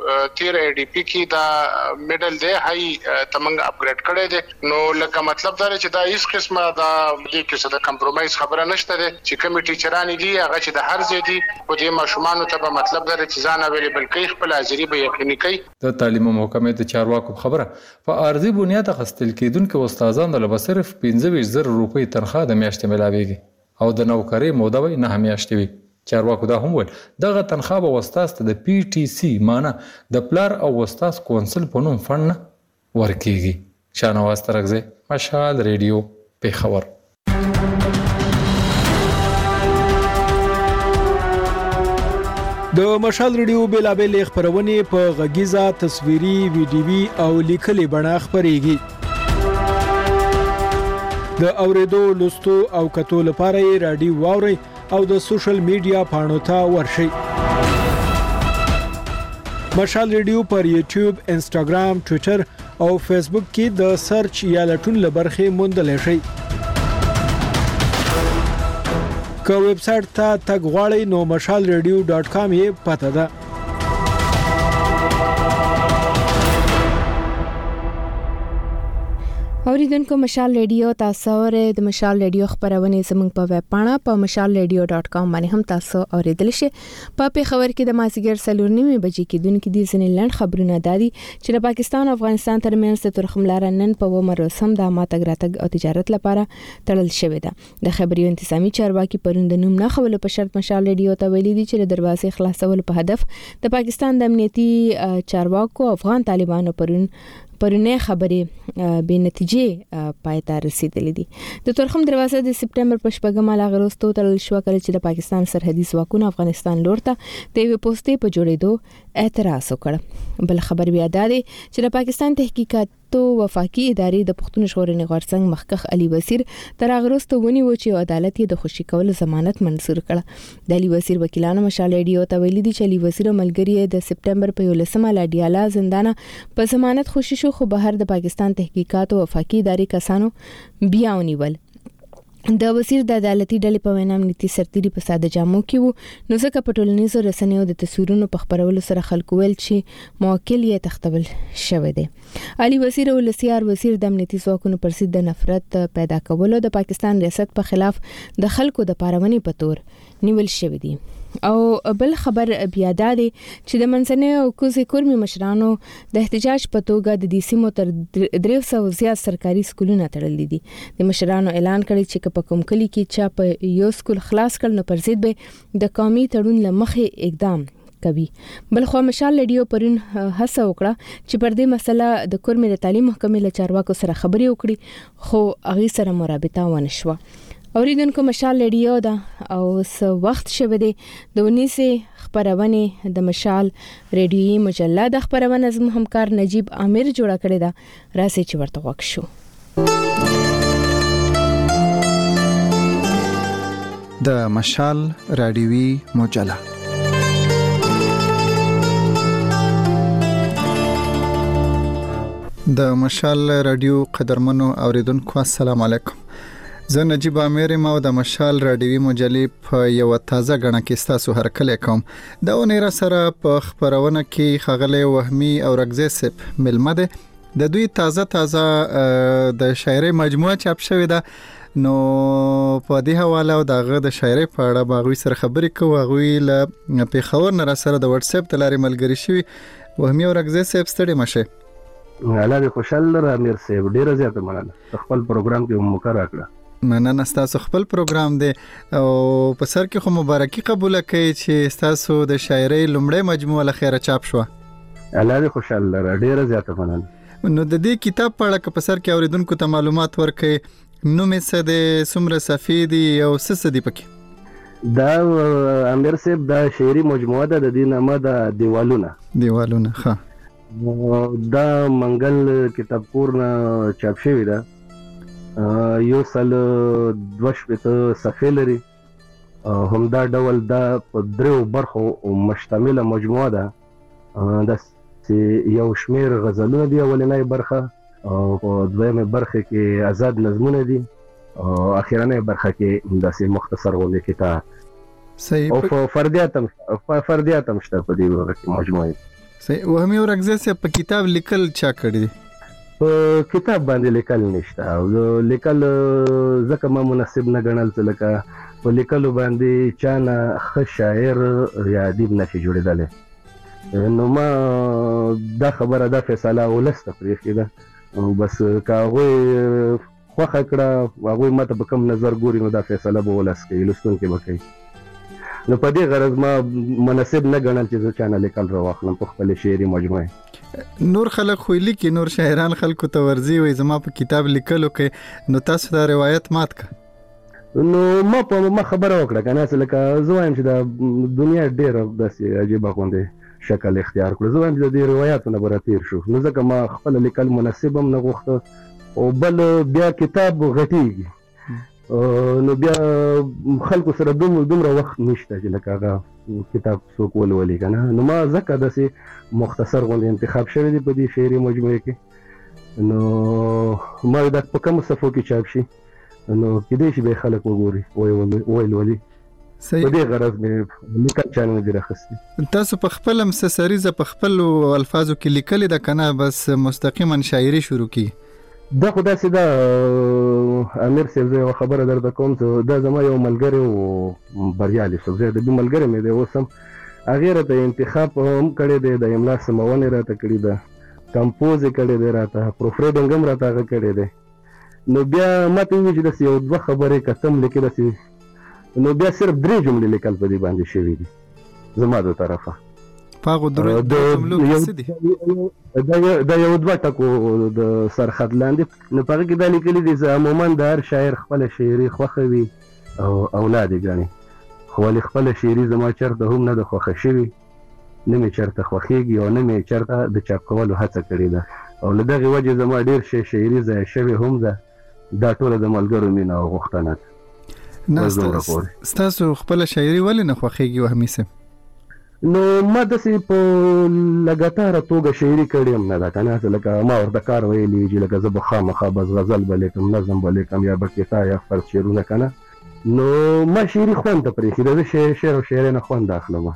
13 ای ډي پی کې دا میډل دی هاي تمنګ اپګریډ کړی دی. نو لکه مطلب دا چې دا هیڅ قسمه دا دې کې څه د کمپرمایز خبره نشته ده چې کوم ټیچران دي هغه چې د هر ځای دي او د ماشومان ته په مطلب دا چې ځان اویلیبل کوي خپل حاضری به یقیني کوي. د تعلیم محکمې د چارواکو خبره په عارضي بنیاد غستل کېدونکو استادانو له صرف 15000 روپۍ تنخواه د میاشتې ملاويږي او د نوکری موده وي نه میاشتې وي. چارواکو دا هم ول دغه تنخواه به استاد ته د پی ټی سی معنی د پلار او استاد کونسل په نوم فند ورکیږي. شانواز ترغزی مشال ریډیو پیښور. د مشال ریډیو بیلابل خبرونه په غږیزه تصویري ویډیوي او لیکلي بڼه خبريږي. د اوریدو لوستو او کتو لپاره رادیو واوري او د سوشل میډیا پاڼو ته ورشئ. مشال ریډیو پر یوټیوب، انسټاګرام، ټوئیټر او فیسبوک کې د سرچ یا لټون لبرخه موندل شي. که ویب سټ ته تګ غواړئ نو mashalradio.com یې پته ده. اوریدونکو مشال ریډیو تاسو اورئ د مشال ریډیو خبرونه زموږ په ویب پاڼه په mashalradio.com باندې هم تاسو اوریدل شئ. په خبر کې د مازیګر 4:30 بجې کې دونکو دي ځنې لند خبرونه دادي چې د پاکستان او افغانستان ترمنځ د ترخم لار نن په ومرسم د ماتګ راتګ او تجارت لپاره تړل شوې ده. د خبري انتظامی چارواکي پروند نوم نه خول په شرط مشال ریډیو ته ویلي دي چې د دروازې خلاصول په هدف د پاکستان د امنیتي چارواکو افغان طالبانو پرونه خبرې به نتیجې پایته رسیدلې دي. د ترخم دروازه د سپټمبر په شپږم لاغروستو تړل شو کله چې د پاکستان سرحدي ځواکونو افغانستان لور ته د یو پوسټې په جوړېدو اعتراض وکړ. بل خبر بیا ده چې د پاکستان تحقیقاتو وفاقي ادارې د پښتون ژغورنې غورځنګ مخکخ علي وزیر تر اغروستو ونیو چې عدالت یې د خوشي کول ضمانت منظور کړه. د علي وزیر وکیلانو مشال ریډیو ته ویلي دي چې علي وزیر ملګری د سپټمبر په 11 لا ډیالا زندانه په ضمانت خوشي شو خو بهر د پاکستان تحقیقاتو وفاقي ادارې کسانو بیا ونیول. د وزیر د عدالتي ډلې په وینا امنیتي سرتیري په ساده جامو کې وو نو ځکه په ټولنیزو رسنیو د تصویرونو په خبرولو سره خلکو ویل چې موکل یې تختبل شوی دی. علي وزیر او لسیار وزیر د امنیتي ځواکونو پر ضد د نفرت پیدا کولو د پاکستان ریاست په خلاف د خلکو د پارونې په تور نیول شوی دي. او بل خبر بیا ده چې د منځنۍ او کوزي کورمي مشرانو د احتجاج په توګه د دیسیمو تر 300 زیات سرکاري سکولونه تړلې دي. د مشرانو اعلان کړی چې په کوم کلی کې چا په یو سکول خلاص کړ نو پر ضد به د قومي تړون لمخې اقدام کوي. بل خو مشال ریډیو پرون هڅه وکړه چې پر دې مسله د کورمي د تعلیم محکمې له چارواکو سره خبرې وکړي خو هغه سره مرابطه ونه شوه. اوریدونکو مشال ریډیو دا او س وخت شوه دی د 19 خبرونه د مشال ریډیوي مجله د خبرونه زموږ همکار نجیب عامر جوړه کړې ده. راځي چې ورته وښه شو. د مشال ریډیوي مجله د مشال رادیو قدرمنو اوریدونکو السلام علیکم. زه نجیب عامر ما د مشال رادیوي مجلې په یو تازه غړنه کې تاسو هرکلی کوم. دا ونیره سره په خبرونه کې خغلی وهمي او رغزه سپ ملمه ده. د دوی تازه د شاعري مجموعه چاپ شوې ده نو په دې حواله او دغه د شاعري په اړه باغوي سره خبرې کوو. غوي له پیښور نه سره د واتس اپ تلاري ملګری شوی وهمي او رغزه سپ ستړي مشه. الله دې خوشاله را میر سیب ډیره زیاته مننه خپل پروګرام کې مکرر کړه. مننه تاسو خپل پروګرام دی او په سر کې خو مبارکي قبول کړئ چې تاسو د شاعري لومړی مجموعه لخيره چاپ شو. الله دې خوشاله را ډیره زیاته مننه. نو د دې کتاب په اړه په سر کې اوریدونکو ته معلومات ورکړئ. نو مې څه د سمره صفیدی او څه دی پکې؟ دا امیر صاحب دا شاعري مجموعه ده د دې نامه د دیوالونه ها دا منګل کتاب کور نه چاپ شوی ده. یو سل 2 صفحې لري. همدا ډول دا په 3 برخو مشتمله مجموعه ده. د یو شمیر غزلونه دي اولنۍ برخه او په دویمه برخه کې آزاد نظمونه دي او اخیرنۍ برخه کې داسې مختصر غونډه کتاب صحیح او فردیات هم شته په دې مجموعه. صحیح. وهمي او رغزه په کتاب لیکل چا کړی دي؟ په کتاب باندې لیکل نشته او لیکل ځکه ما مناسب نه ګڼل چې لکه په لیکلو باندې چا نه ښه شاعر یا ادیب نشي جوړېدلی. نو ما دا خبره دا فیصله ولسته پرېښې ده بس که هغوی خوښه کړه هغوی ماته په کوم نظر ګوري نو دا فیصله به ولس کوي لوستونکي به کوي. نو په دې غرض ما مناسب نه ګڼل چې زه چا نه لیکل راواخلم په خپلې شعري مجموعه. نور خلک خو لیکي نور شاعران خلکو ته ورځي وي زما په کتاب لیکلو کې نو تاسو دا روایت مات کړه. نو ما خبره وکړه کنه چې لکه زه وایم چې د دنیا ډېر داسې عجیبه غوندې شکل اختیار کړو. زه وایم چې د روایتونو به راتېر شو نو ځکه ما خپل لیکل مناسب هم نه غوښته او بل بیا کتاب غټیږي نو بیا خلکو سره دومره وخت نشته چې لکه هغه کتاب څوک ولولي کنه. نو ما ځکه داسې مختصر غوندې انتخاب شوی دی په دې شعري مجموعه کې. نو ما دا په کوم صفحو کې چاپ شي نو کېدای شي به خلک وګوري ویل ولي په دې غرض مې لیکل چانه دي راخستي. تاسو په خپل مسسریزه په خپل الفاظو کې لیکل د کنه بس مستقیما شاعري شروع کی؟ دا خدای سي دا امیر صاحب زه خبره درته کوم چې دا زما یو ملګری او بریالي شو، زه د دې ملګری مې دی اوسم هغه راته انتخاب هم کړی دی، د املا سمونه راته کړی ده، کمپوز کړی دی راته، پروف ریډینګ هم راته هغه کړی دی. نو بیا ماته وی چې د یو دوه خبرې کتم لیکل سي، نو بیا صرف 3 جملې لیکل په دې باندې شوی دي زما د طرفه. پاغو درو جملو څه دي؟ دا یو دوه ټکو د سرحد لاندې نو پاره کې دا لیکلي دي چې عموما د هر شاعر خپل شاعري خوښوي او اولاد ګڼي، خو ولې خپل شاعري زما چرته هم نه د خوښه شوي، نه مې چرته خوښېږي او نه مې چرته د چاپ کولو هڅه کړې ده، او له دغې وجې زما ډېر شاعري ضایع شوې هم ده. دا ټوله د ملګرو مینه او غوښتنه ده. نه ستاسو خپل شاعري ولې نه خوښېږي وهمي صاحب؟ نو ما داسې په لګاتاره توګه شاعري کړې هم نه ده که نه، لکه ما ورته کار ویلي چې لکه زه به خامخا بس غزل به لیکم، نظم به لیکم، یا به کیسه یا فرض شعرونه که نه. نو ما شاعري خوند ته پرېښي ده، زه شعر او شاعري نه خوند اخلم.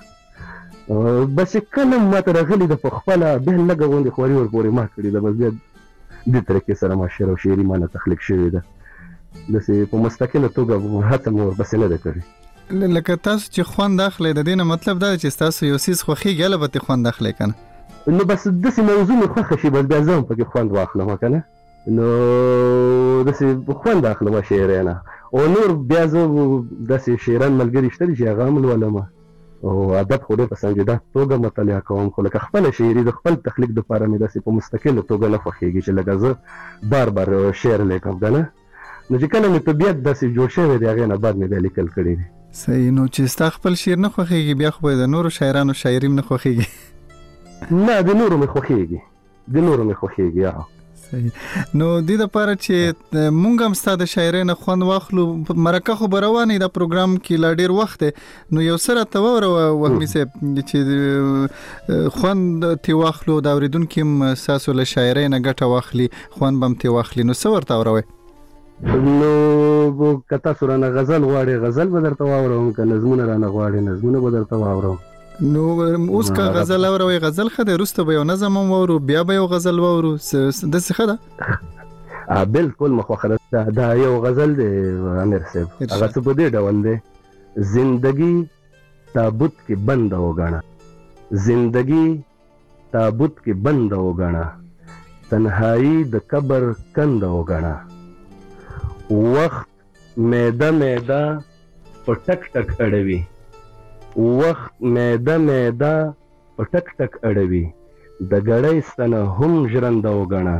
بس چې کله ماته راغلي ده په خپله بیا لږه غوندې خواري ورپورې ما کړې ده، بس بیا دې طریقې سره ما شعر او شاعري ما نه تخلیق شوې ده، داسې په مستقله توګه هڅه مې ورپسې نه ده کړې. لکه تاسو چې خوند اخلئ د دې نه مطلب دا چې تاسو یو څیز خوښېږي البته خوند اخلئ که نه؟ نو بس داسې موضوع مې خوښه شي بس بیا زه هم پکې خوند واخلم که نه، نو داسې خوند اخلم شعري نه. او نور بیا زه داسې شاعران ملګري شته دي چې هغه هم لولم او ادب خو ډېر په سنجیده توګه مطالعه کوم، خو لکه خپله شاعري د خپل تخلیق دپاره مې داسې په مستقله توګه نه خوښېږي چې لکه زه بار بار شعر لیکم که نه. نو چې کله مې طبیعت داسې جوړ شوی دی هغې نه بعد مې بیا لیکل کړي دي. صحیح. نو چې ستا خپل شعر نه خوښېږي بیا خو به د نورو شاعرانو شاعري هم نه خوښېږي؟ نه د نورو مې خوښېږي، د نورو مې خوښېږي. صحیح. نو دې دپاره چې مونږ هم ستا د شاعرۍ نه خوند واخلو، مرکه خو به روانې دا پروګرام کې لا ډېر وخت دی، نو یو څه راته ووروه وهمي صاحب چې خوند ترې واخلو، د اورېدونکي هم ستاسو له شاعرۍ نه ګټه واخلي، خوند به هم ترې واخلي، نو څه ورته وروئ؟ نو که تاسو رانه غزل غواړئ غزل به درته واورم، که نظمونه رانه غواړئ نظمونه به درته واورم. نو اوس که غزل اوروئ غزل ښه دی، وروسته به یو نظم هم واورو، بیا به یو غزل واورو، داسې ښه ده؟ بلکل مې خوښه ده. دا یو غزل دی امیر صاحب، هغه څه په دې ډول دی: زندگی تابوت کې بند وګڼه، زندگی تابوت کې بند وګڼه، تنهایی د قبر کند وګڼه، وخت میده میده په ټک ټک اړوي، وخت میده میده په ټک ټک اړوي، د ګړۍ ستنه هم ژرنده وګڼه،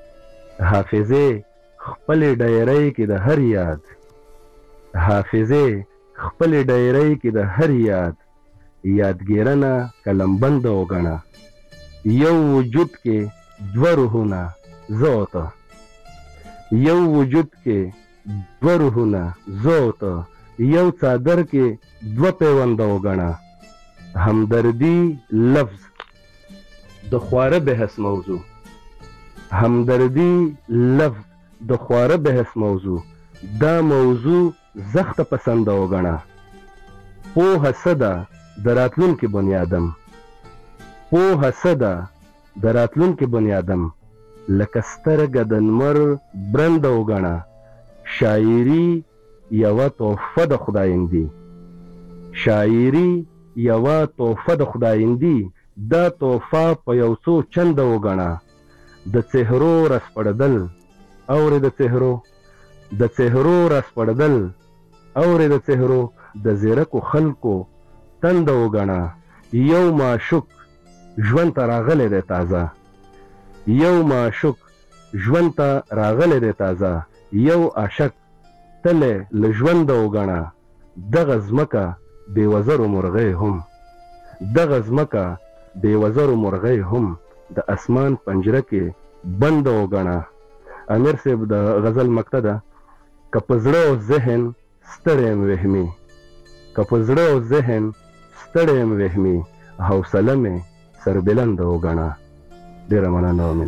حافظې خپلې ډایرۍ کې د هر یاد، حافظې خپلې ډایرۍ کې د هر یاد، یادګیرنه قلمبنده وګڼه، یو وجود کې دوه روحونه زه او ته، یو وجود کې دوه روحونه زه او ته، یو څادر کې دوه پیونده وګڼه، همدردي لفظ د خواره بحث موضوع، همدردي لفظ د خواره بحث موضوع، دا موضوع زخته پسنده وګڼه، پوهه څه ده د راتلونکي بنیادم، پوهه څه ده د راتلونکي بنیادم، لکه سترګه د لمر برنده وګڼه، شاعري یوه تحفه د خدایندي، شاعري یوه تحفه د خدایندي، دا تحفه په یو څو چنده وګڼه، د څهرو راسپړدل اورې د څهرو، د څهرو راسپړدل اورې د څهرو، د زیرکو خلکو تنده وګڼه، یو معشوق ژوند ته راغلی دی تازه، یو معشوق ژوند ته راغلی دی تازه، یو عاشق تله له ژونده وګڼه، دغه ځمکه بې وزرو مرغۍ هم، دغه ځمکه بې وزرو مرغۍ هم، د اسمان پنجره کې بنده وګڼه. امیر صاحب د غزل مقطع ده: که په زړه او ذهن ستړی یم وهمي، که په زړه او ذهن ستړی یم وهمي، حوصله مې سربلنده وګڼه. ډېره مننه او مینه.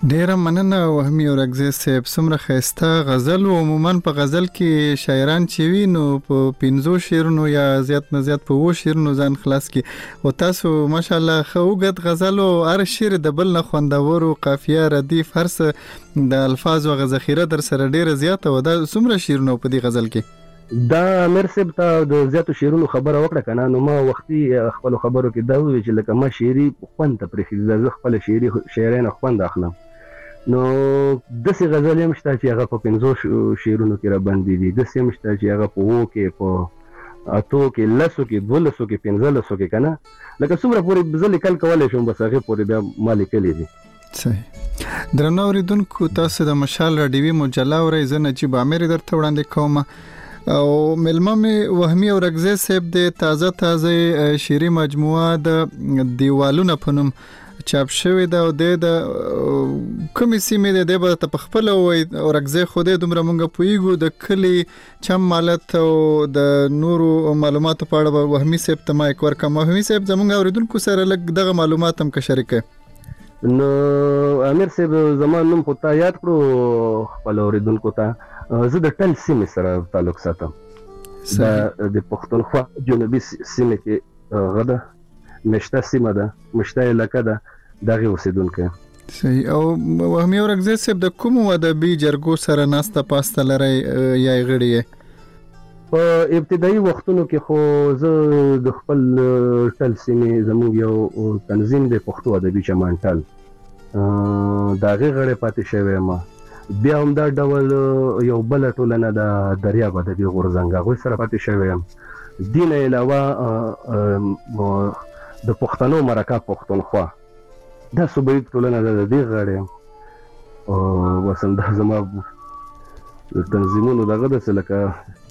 ډیره مننه وهمي اورګزی صاحب. څومره ښایسته غزل او عموما په غزل کې شاعران چې وي نو په 15 شعرونو یا زیات نه زیات په 20 شعرونو ځان خلاص کی او تاسو ماشاءالله خوګت غزل او هر شعر د بل نه خوندور او قافیه ردیف هر څه د الفاظ او ذخیره در سره ډیره زیاته و. دا څومره شعرونه په دې غزل کې دا امیر صاحب ته د زیاتو شعرونو خبره وکړه کنه نو ما وختي خپل خبرو کې دا وی چې لکه ما شعري خوند ته پرې د خپل شعري شعرانه خوند اخلم نو دسي غزل هم شته چې هغه په 15 شعرونو کې را باندې دي، دسي هم شته چې هغه په وو کې په اتو کې لسو کې دولسو کې 15 کې کنه لکه څومره پورې ځل کل کولای شم بس هغه پورې بیا مالک لیدي. صحیح. درنو اوریدونکو تاسو د مشال رادیوي مجله اورئ. زه نجیب عامر درته وړاندې کوم او ملما می وهمي اورګزی صاحب د تازه شعري مجموعه د دیوالونه په نوم چاپ شوی دا او د کومې سیمې د به په خپل وای اورګزی خوده دومره مونږ پویګو د کلی چم مالت او د نورو معلوماتو په اړه وهمي صاحب ته مایک ورکم. وهمي صاحب زمونږ اوریدونکو سره لږ دغه معلومات هم کا شریکه. نو امیر صاحب زمان نوم خو تا یاد کړو خپل اوریدونکو ته. زه د ټل سیمې سره تعلق ساتم. د پښتونخوا جنوبي سیمې کې غده مشته سیمه ده، مشته علاقه ده دغه اوسیدونکو. صحیح. او وهمي اورګزی صاحب د کوم ادبي جرګو سره ناسته پاسته لري یا غړي؟ په ابتدایي وختونو کې خو زه د خپل ټل سیمې زموږ یو تنظیم د پښتو ادبي چمنټل دغه غړي پاتې شوی ما. بیا هم دا ډول یو بل ټولنه د دریاب ادبي غورځنګ غوي سره پاتې شوی یم. دین علاوه د پښتنو مرکه پښتونخوا دا صوبایي ټولنه د دې غړي او وسنده زما تنظیمونو دغه د سلکه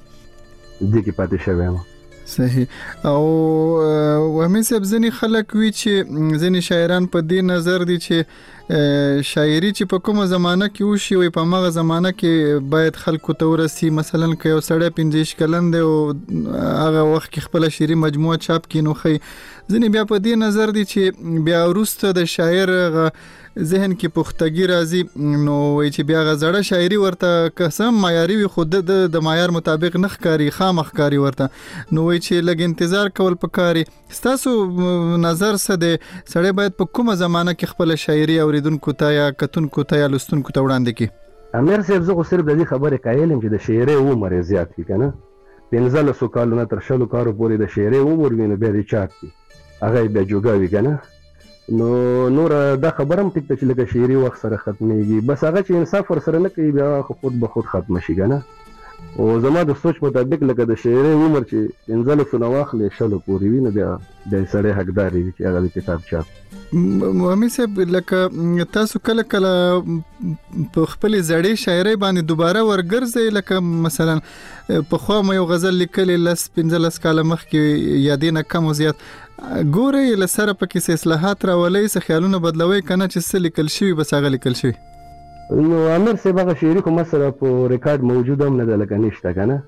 دې کې پاتې شوی یم. صحیح. او وهمي صاحب ځنې خلک وی چې ځنې شاعران په دې نظر دي چې شاعري چې په کومه زمانہ کې وشي وي په هغه زمانہ کې باید خلکو ته ورسي. مثلا که یو سړی 15 کلن دی او هغه وخت کې خپل شعري مجموعه چاپ کینو خي ځنې بیا په دې نظر دي چې بیا وروسته د شاعر ذهن کې پختګي راځي نو وای چې بیا غزړه شاعري ورته قسم معیاري وي خود د معیار مطابق نخکاری خامخکاری ورته نو وای چې لګ انتظار کول پکاري. تاسو نظر څه دی سړی باید په کومه زمانہ کې خپل شاعري اوریدونکو ته یا کتونکو ته یا لستونکو ته وړاندې کی؟ امیر صاحب زه صرف د دې خبره قایل یم چې د شاعري عمر زیات کی کنه 15 کالونه تر 20 کالو پورې د شاعري عمر ویني به چاپ کی هغه به جوګاوي کنه نو نور دا خبرم ټیک ته چې لکه شعري وخت سره ختميږي بس هغه چې انصاف ور سره نه کوي بیا خود به خود ختم شي کنه. او زما د سوچ مطابق لکه د شعري عمر چې 15 نو واخلې شلو پورې ویني بیا د سړی حقدار وي چې هغه کتاب چاپ. وهمي صاحب لکه تاسو کله کله په خپل زړې شاعري باندې دوباره ورګرځي لکه مثلا په خو مې یو غزل لیکلې لس 15 کاله مخکې یادینه کم زیات ګوري لسره پکې اصلاحات راولې څه خیالونه بدلوي کنه چې څه لیکل شوی بس هغه لیکل شوی. نو امیر صاحب هغه شعري کوم سره په ریکارډ موجود هم نه ده لکه نشته کنه.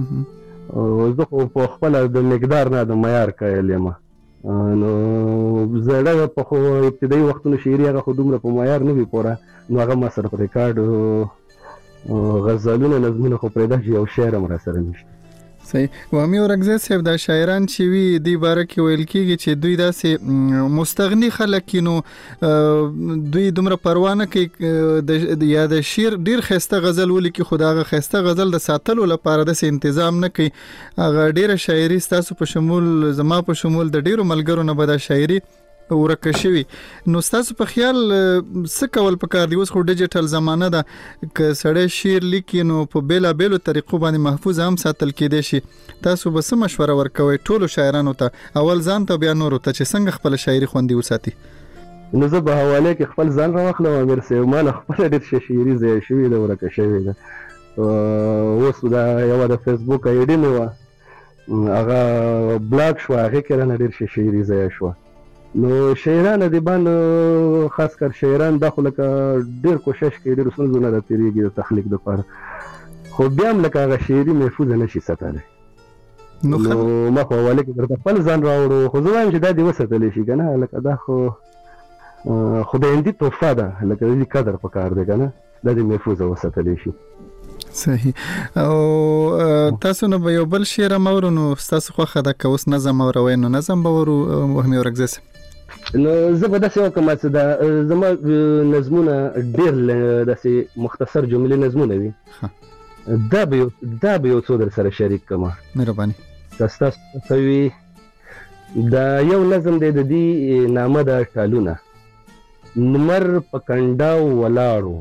او زه په خپل د مقدار نه د معیار کایل یم نو زړه په خو ابتدایي وختونو شعري هغه خودمره په معیار نه وی پوره نو هغه ما سره په ریکارډ غزلونه نظمونه خو پرېدا چې یو شعر هم را سره نشته. صحیح. وهمي اورګزی صاحب دا شاعران چې وی دی باره کې ویل کیږي چې دوی داسې مستغنی خلک نو دوی دومره پروا نه کوي د یا د شعر ډیر خسته غزل ولیکي خداغه خسته غزل د ساتلو لپاره د تنظیم نه کوي. هغه ډیره شاعري تاسو په شمول زما په شمول د ډیرو ملګرو نه بده شاعري ورکه شوی نو تاسو په خیال څه کول پکار دی؟ اوس خو ډیجیټل زمانہ ده ک سړی شعر لیکي نو په بیلا بیلو طریقو باندې محفوظ هم ساتل کېدای شي. تاسو به څه مشوره ورکوي ټولو شاعرانو ته اول ځان ته بیا نورو ته چې څنګه خپل شاعري خوندي وساتي؟ نو زه به حواله کې خپل ځان راوخلم امیر صاحب ما خپل ډېر شعري ځای شوی دا ورکه شوی ده. اوس دا یو د فیسبوک ایډي مې هغه بلاک شو هغه کې نه ډېر شعري ځای شو نو شاعران د باندې خاص کر شاعران داخله کا ډیر کوشش کوي ډیر سنځونه د تیریږي د تخلیق لپاره خو بیا هم لکه هغه شعري محفوظ نه شي ساتلی نو ما خو حواله کې درته خپل ځان راوړو خو زه وایم چې دا دی وساتلی شي کنه لکه دا خو خدایندي تحفه ده لکه دې قدر پکار دی کنه د دې محفوظ وساتل شي. صحیح. او تاسو نو یو بل شعر مورونو تاسو خو خدا که اوس نظم اوروي نو نظم باورو وهمي ورغزس نو زه به داسې وکم چې دا زما نظمونه ډېر داسې مختصر جملې نظمونه وي. دا به یو څو در سره شریک کما. مهرباني. تاسو وی دا یو نظم دی د دې نامه د ټالونه. نمر پکنډاو ولاړو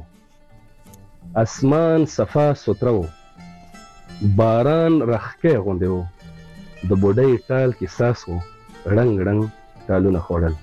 اسمان صفا سترو باران رخکې غوندې وو د بوډۍ ټال کې ساس وو ړنګ ړنګ ټالونه خوړل.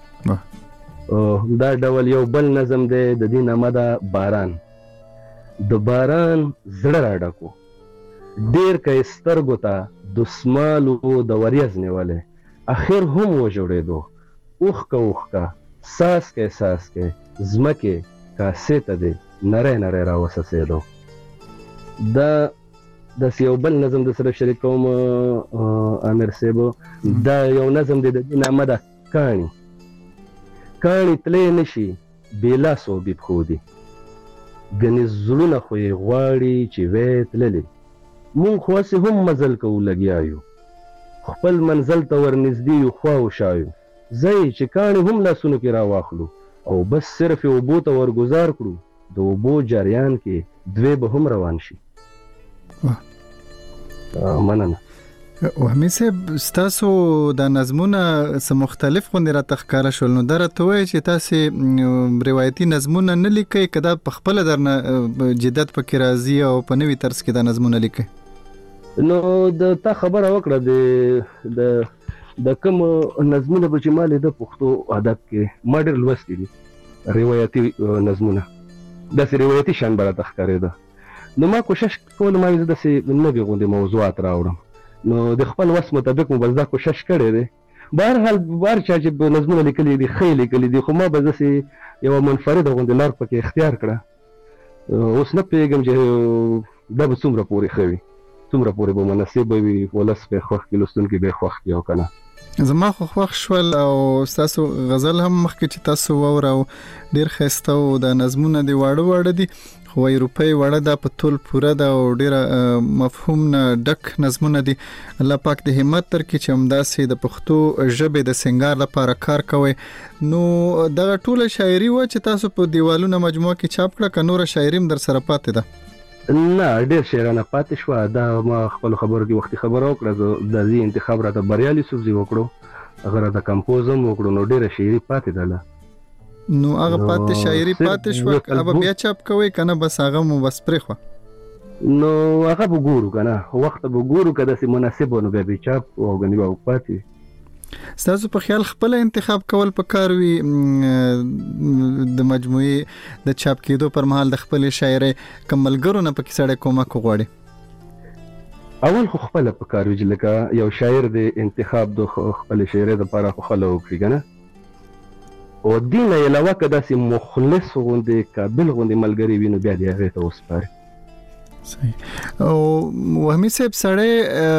دا ډول یو بل نظم دی د دې نامه ده باران. د باران زړه راډکو ډېر که سترګو ته دسمالو د وریځ نیولې اخر هم وجوړېدو اوښکه اوښکه څاڅکی څاڅکی ځمکې کاسې ته دی نری نری راوڅڅېدو. دا داسې یو بل نظم د سره شریک کوم امیر صاحب. دا یو نظم دی د دې نامه ده کاڼي. کاڼي تلی نشي بې لاسو بې پښو دي ګنې زړونه خو یې غواړي چې وی تللې مونږ خو هسې هم مزل کوو لګیا یو خپل منزل ته ورنږدې یو خوا وشایو ځئ چې کاڼي هم لاسونو کې راواخلو او بس صرف یې اوبو ته ورګزار کړو د اوبو جریان کې دوی به هم روان شي. مننه. وهمي صاحب ستاسو د نظمونه څه مختلف غوندې راته ښکاره شول نو دا راته وایي چې تاسې روایتي نظمونه نه لیکئ که دا په خپله درنه جدت پکې راځي او په نوي طرز کې دا نظمونه لیکئ؟ نو د تا خبره وکړه د کوم نظمونه به چې ما لیده پښتو ادب کې ما ډېر لوستي دي روایتي نظمونه داسې روایتي شان به راته ښکارېده. نو ما کوشش کولم زه داسې نوي غوندې موضوعات راوړم نو د خپل وس مطابق مو بس دا کوشش کړی دی. بهرحال هر چا چې نظمونه لیکلي دي ښه لیکلي دي خو ما به داسې یوه منفرده غوندې لار پکې اختیار کړه. اوس نه پوهېږم چې دا به څومره پورې ښه وي څومره پورې به مناسب وي ولس به یې خوښ کړي لوستونکي به یې خوښ کړي او که نه. زما خو خوښ شول او ستاسو غزل هم مخکې چې تاسو واورو ډېر ښایسته و. د نظمونه دي واړه واړه دي خو روپۍ وړه ده په تول پوره ده او ډېره مفهوم نه ډک نظمونه دي. الله پاک د همت درکړي چې همداسې د پښتو ژبې د سنګار لپاره کار کوئ. نو دغه ټوله شاعري وه چې تاسو په دیوالونه مجموعه کې چاپ کړه که نوره شاعري هم در سره پاتې ده؟ نه ډېر شعرانه پاتې شوه. دا ما خپلو خبرو کې وختي خبره وکړه د دې انتخاب راته بریالي صوفزي وکړو هغه راته کمپوز هم وکړو نو ډېره شاعري پاتې ده. نو هغه پاتې شاعري پاتې شوه هغه بیا چاپ کوئ که نه بس هغه مو بس پرېښوه؟ نو هغه به ګورو که نه وخت به ګورو که داسې مناسب و نو بیا به چاپ او ګنې به پاتې. ستاسو په خیال خپل انتخاب کول پکار وي د مجموعې د چاپ کېدو پر مهال د خپل شاعرۍ که ملګرو نه پکې سړی کومک وغواړي؟ اول خو خپله پکار وي چې لکه یو شاعر د انتخاب د خپل شاعرۍ دپاره خو خله وکړي که نه او دې نه علاوه که داسې مخلص غوندې قابل غوندې ملګري وي نو بیا دې هغې ته وسپاري. صحیح. او وهمي صاحب سړی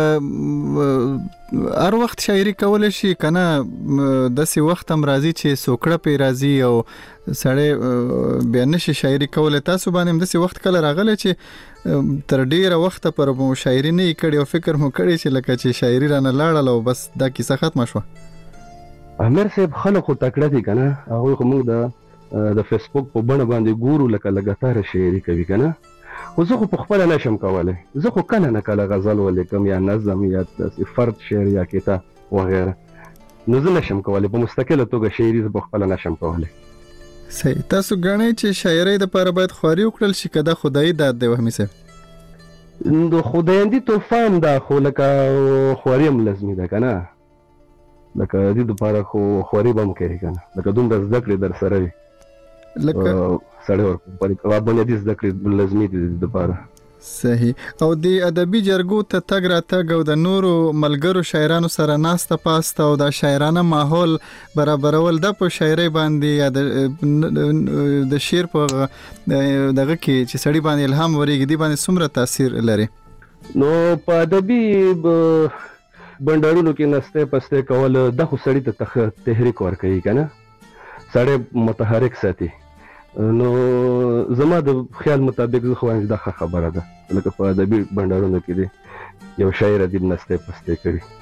هر وخت شاعري کولی شي که نه داسې وخت هم راځي چې سوکړه پې راځي او سړی بیا نشي شاعري کولی؟ تاسو باندې هم داسې وخت کله راغلی چې تر ډېره وخته پر مو شاعري نه یې کړې او فکر مو کړی چې لکه چې شاعري رانه لاړله او بس دا کیسه ختمه شوه؟ امیر صاحب خلک خو تکړه دي که نه هغوی خو موږ د فیسبوک په بڼه باندې ګورو لکه لګاتاره شاعري کوي که نه خو زه خو په خپله نشم کولی. زه خو کله نه کله غزل ولیکم یا نظم یا داسې فرد شعر یا کتاب وغیره نو زه نشم کولی په مستقله توګه شاعري زه په خپله نشم کولی. صحیح. تاسو ګڼئ چې شاعرۍ دپاره باید خواري وکړل شي که دا خدایي داد دی وهمي صاحب؟ د خدایندي تحفه هم ده خو لکه خواري هم لازمي ده که نه لکه دې دپاره خو خواري به هم کوي که نه لکه دومره زده کړې در سره وي سړی ورکړي بنیادي زده کړې لازمي دي د دپاره. صحیح. او د ادبي جرګو ته تګ راتګ او د نورو ملګرو شاعرانو سره ناسته پاسته او د شاعرانه ماحول برابرول دا په شاعرۍ باندې یا د شعر په دغه کې چې سړي باندې الهام ورېږي دې باندې څومره تاثیر لري؟ نو په ادبي بنډارونو کې نسته پسته کول دا خو سړي ته تحریک ورکوي که نه سړی متحرک ساتي. نو زما د خیال مطابق زه خو وایم دا خبره ده، لکه په ادبي بندرونو کې دی یو شاعر ادیب نسته پسته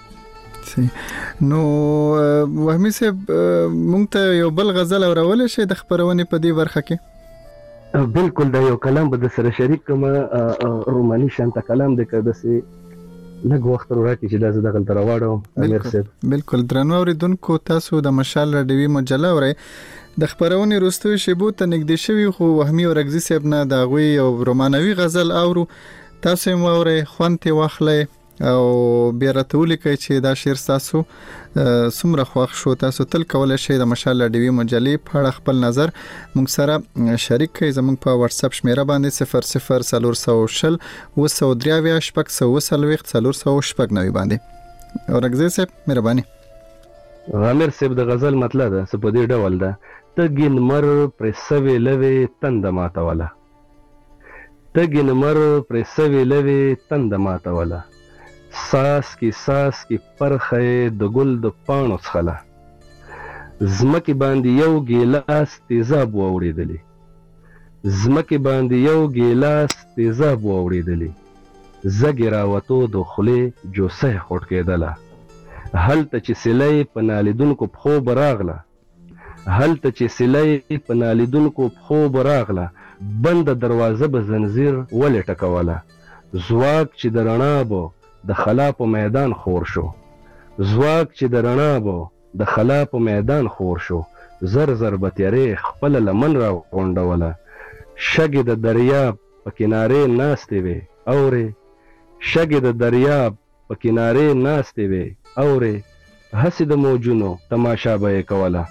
کړي. نو وهمي صاحب مونږ ته یو بل غزل اورول شي د خبرونې په دې برخه کې؟ بالکل دا یو کلام به د سره شریک کما روماني شانته کلام د کده سي لږ وخت راکې چې دا زه دغه ترواړم. امیر صاحب بالکل درنو اوریدونکو، تاسو د مشال رادیوي مجله اورئ. د خبرونې وروستیو شیبو ته نږدې شوي خو وهمي اورګزي صاحب نه د هغوی یو رومانوي غزل اورو. تاسو یې واورئ، خوند ترې واخلئ او بیا راته ولیکئ چې دا شعر ستاسو څومره خوښ شو. تاسو تل کولی شئ د مشال رادیوي مجلې په اړه خپل نظر موږ سره شریک کړئ. زموږ په واتس اپ شمیره باندې 0040 203 440 باندې. اورګزي صاحب مهرباني. امیر صاحب د غزل مطلب ده څه په دې ډول ده: تګین مر پر سوي لوي تند ماتوله، تګین مر پر سوي لوي تند ماتوله، ساس کی پرخه د ګل د پاڼو څخله، زمکه باندې یو ګیلاس تیزاب ووریدلی، زمکه باندې یو ګیلاس تیزاب ووریدلی، زګی راوتو د خولې جوسه خټ کېدله، هلته چې سلی په نالیدونکو پخو براغله، هلته چې سلی په نالیدونکو پخو براغله، بند دروازه به زنځیر ولې ټکوله، ځواک چې د رڼا به د خلا په میدان خور شو، ځواک چې د رڼا به د خلا په میدان خور شو، زر زر به تیارې خپله لمن را غونډوله، شګې د دریاب په کنارې ناستې وې اورې، شګې د دریاب په کنارې ناستې وې اورې، هسې د موجونو تماشا به یې کوله،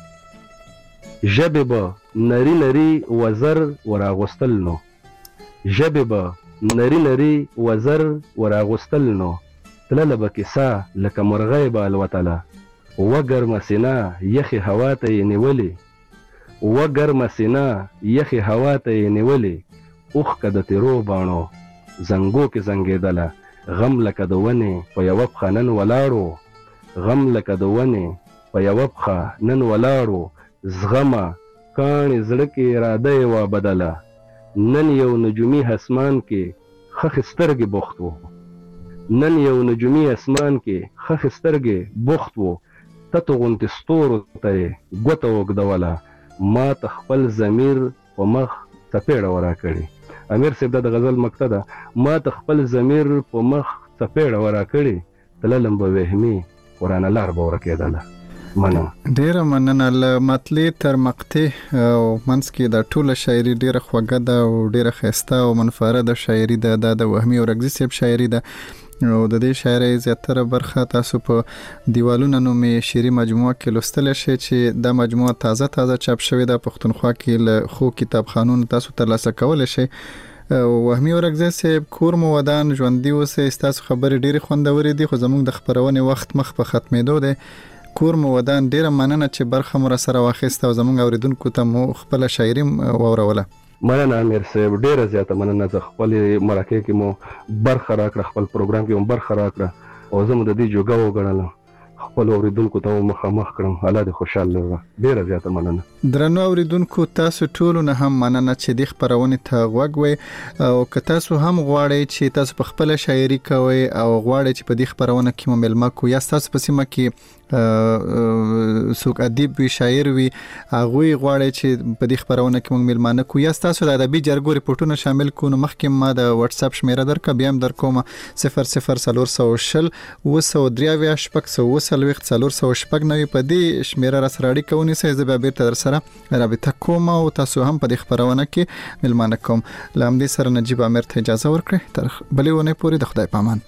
ژبې به نری نری وزر وراغوستل نو، ژبې به نری نری وزر وراغوستل نو، تلله به کیسه لکه مرغۍ به الوتله، وګرمه سینه یخې هوا ته یې نیولې، وګرمه سینه یخې هوا ته یې نیولې، اوښکه د تیرو باڼو زنګو کې زنګېدله، غم لکه د ونې په یوه پښه نن ولاړو، غم لکه د ونې په یوه پښه نن ولاړو، زغمه کاڼې زړه کې اراده یې وا بدله، نن یو نجومي اسمان کې خښې سترګې بوخت وو، نن یو نجومي اسمان کې خښې سترګې بوخت وو، تتو غوندې ستورو ته یې ګوته اوږدوله، ما ته خپل ضمیر په مخ څپېړه وراکړې. امیر صاحب دا د غزل مقطع ده: ما ته خپل ضمیر په مخ څپېړه وراکړې، تللم به وهمي ورانه لار به ورکېدله. ډیره مننه. له مطلع تر مقطع او منځ کې د ټوله شاعري ډیره خوږه ده او ډیره ښایسته او منفرده شاعري ده. د وهمي اورګزي صاحب شاعري ده او د دې شاعري زیاتره برخه تاسو په دیوالونو نومې شعري مجموعه کې لوستل شئ چې دا مجموعه تازه چاپ شوې ده. پښتونخوا کې له خو کتابخانونو تاسو ترلاسه کولی شئ. وهمي اورګزي صاحب کور مو ودان ژوندي اوسئ. تاسو خبرې ډیره خوندورې دي خو زموږ د خبرونې وخت مخ په ختمېدو دی. کور مو ودان، ډیره مننه چې برخه مو سره واخیسته او زموږ اوریدونکو ته مو خپل شاعري واوروله. مننه امیر صاحب، ډیره زیاته مننه. زه خپل مرکه کې مو برخه راکړه، خپل پروګرام کې مو برخه راکړه او زه مو د دې جوګه وګڼله، خپل اوریدونکو ته مخامخ کړم. الله دې خوشاله وي. ډیره زیاته مننه. درنو اوریدونکو، تاسو ټول نه هم مننه چې د خبرونې ته غوږ وئ او که تاسو هم غواړئ چې تاسو په خپل شاعري کوئ او غواړئ چې په دې خبرونه کې مو ملما کو یا تاسو په سیمه کې څوک ادیب وي، شاعر وي، هغه غواړي چې په دې خبرونه کې موږ ملمانه کو یا تاسو د ادبي جرګو ریپورتونه شامل کو. نو مخکې ما د واتس اپ شمیره درکړه، بیا هم درکوم 0040 203 440 په دې شمیره را سره اړیکه ونیسئ. زه به بیرته در سره رابطه کوم او تاسو هم په دې خبرونه کې ملمانه کوم. لامدې سره نجیب امیر ته اجازه ورکړئ. تر بلې ونې پورې د خدای پامان.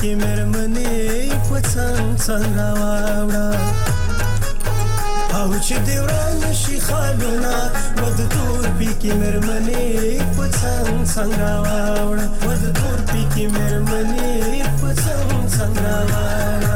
کې مرمنې پڅنګ څنګه واوړه او چې دی وران شي خالونه ود تور پی کې مرمنې پڅنګ څنګه واوړه ود تور پی کې مرمنې پڅنګ څنګه واوړه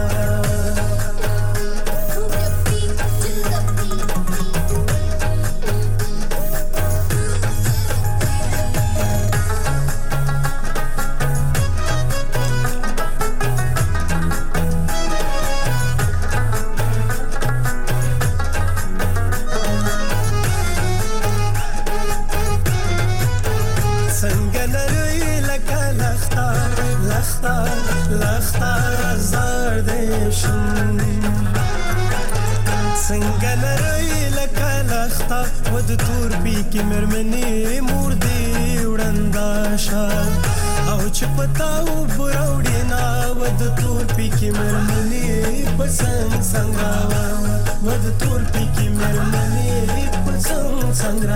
څنګه لري لکه لخته ود تور پی کې مرمنې مور دې وړندا شه او چې پتاو بروړې نا ود تور پی کې مرمنې پسنګ څنګه ود تور پی کې مرمنې پسنګ څنګه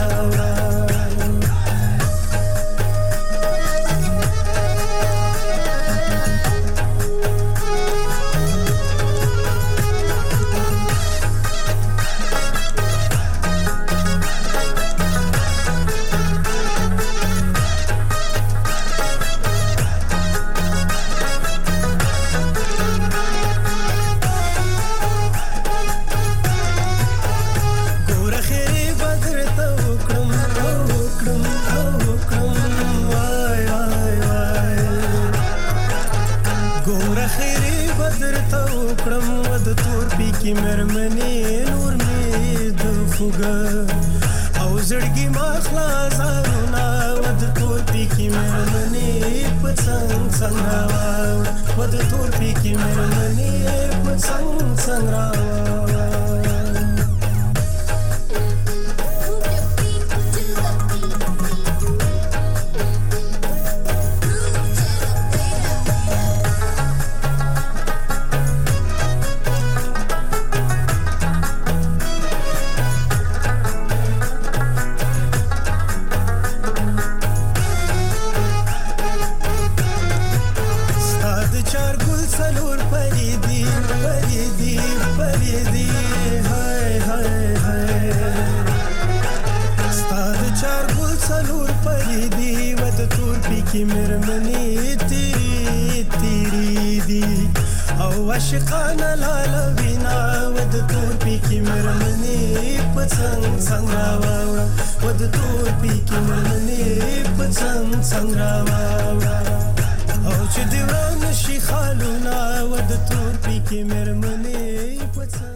عاشقانه لاله وینا ود تور پی کی مرمنې پڅنګ څنګه واوړه ود تور پی کی مرمنې پڅنګ څنګه واوړه او چې دی وران شي خالونه ود تور پی کی مرمنې پڅنګ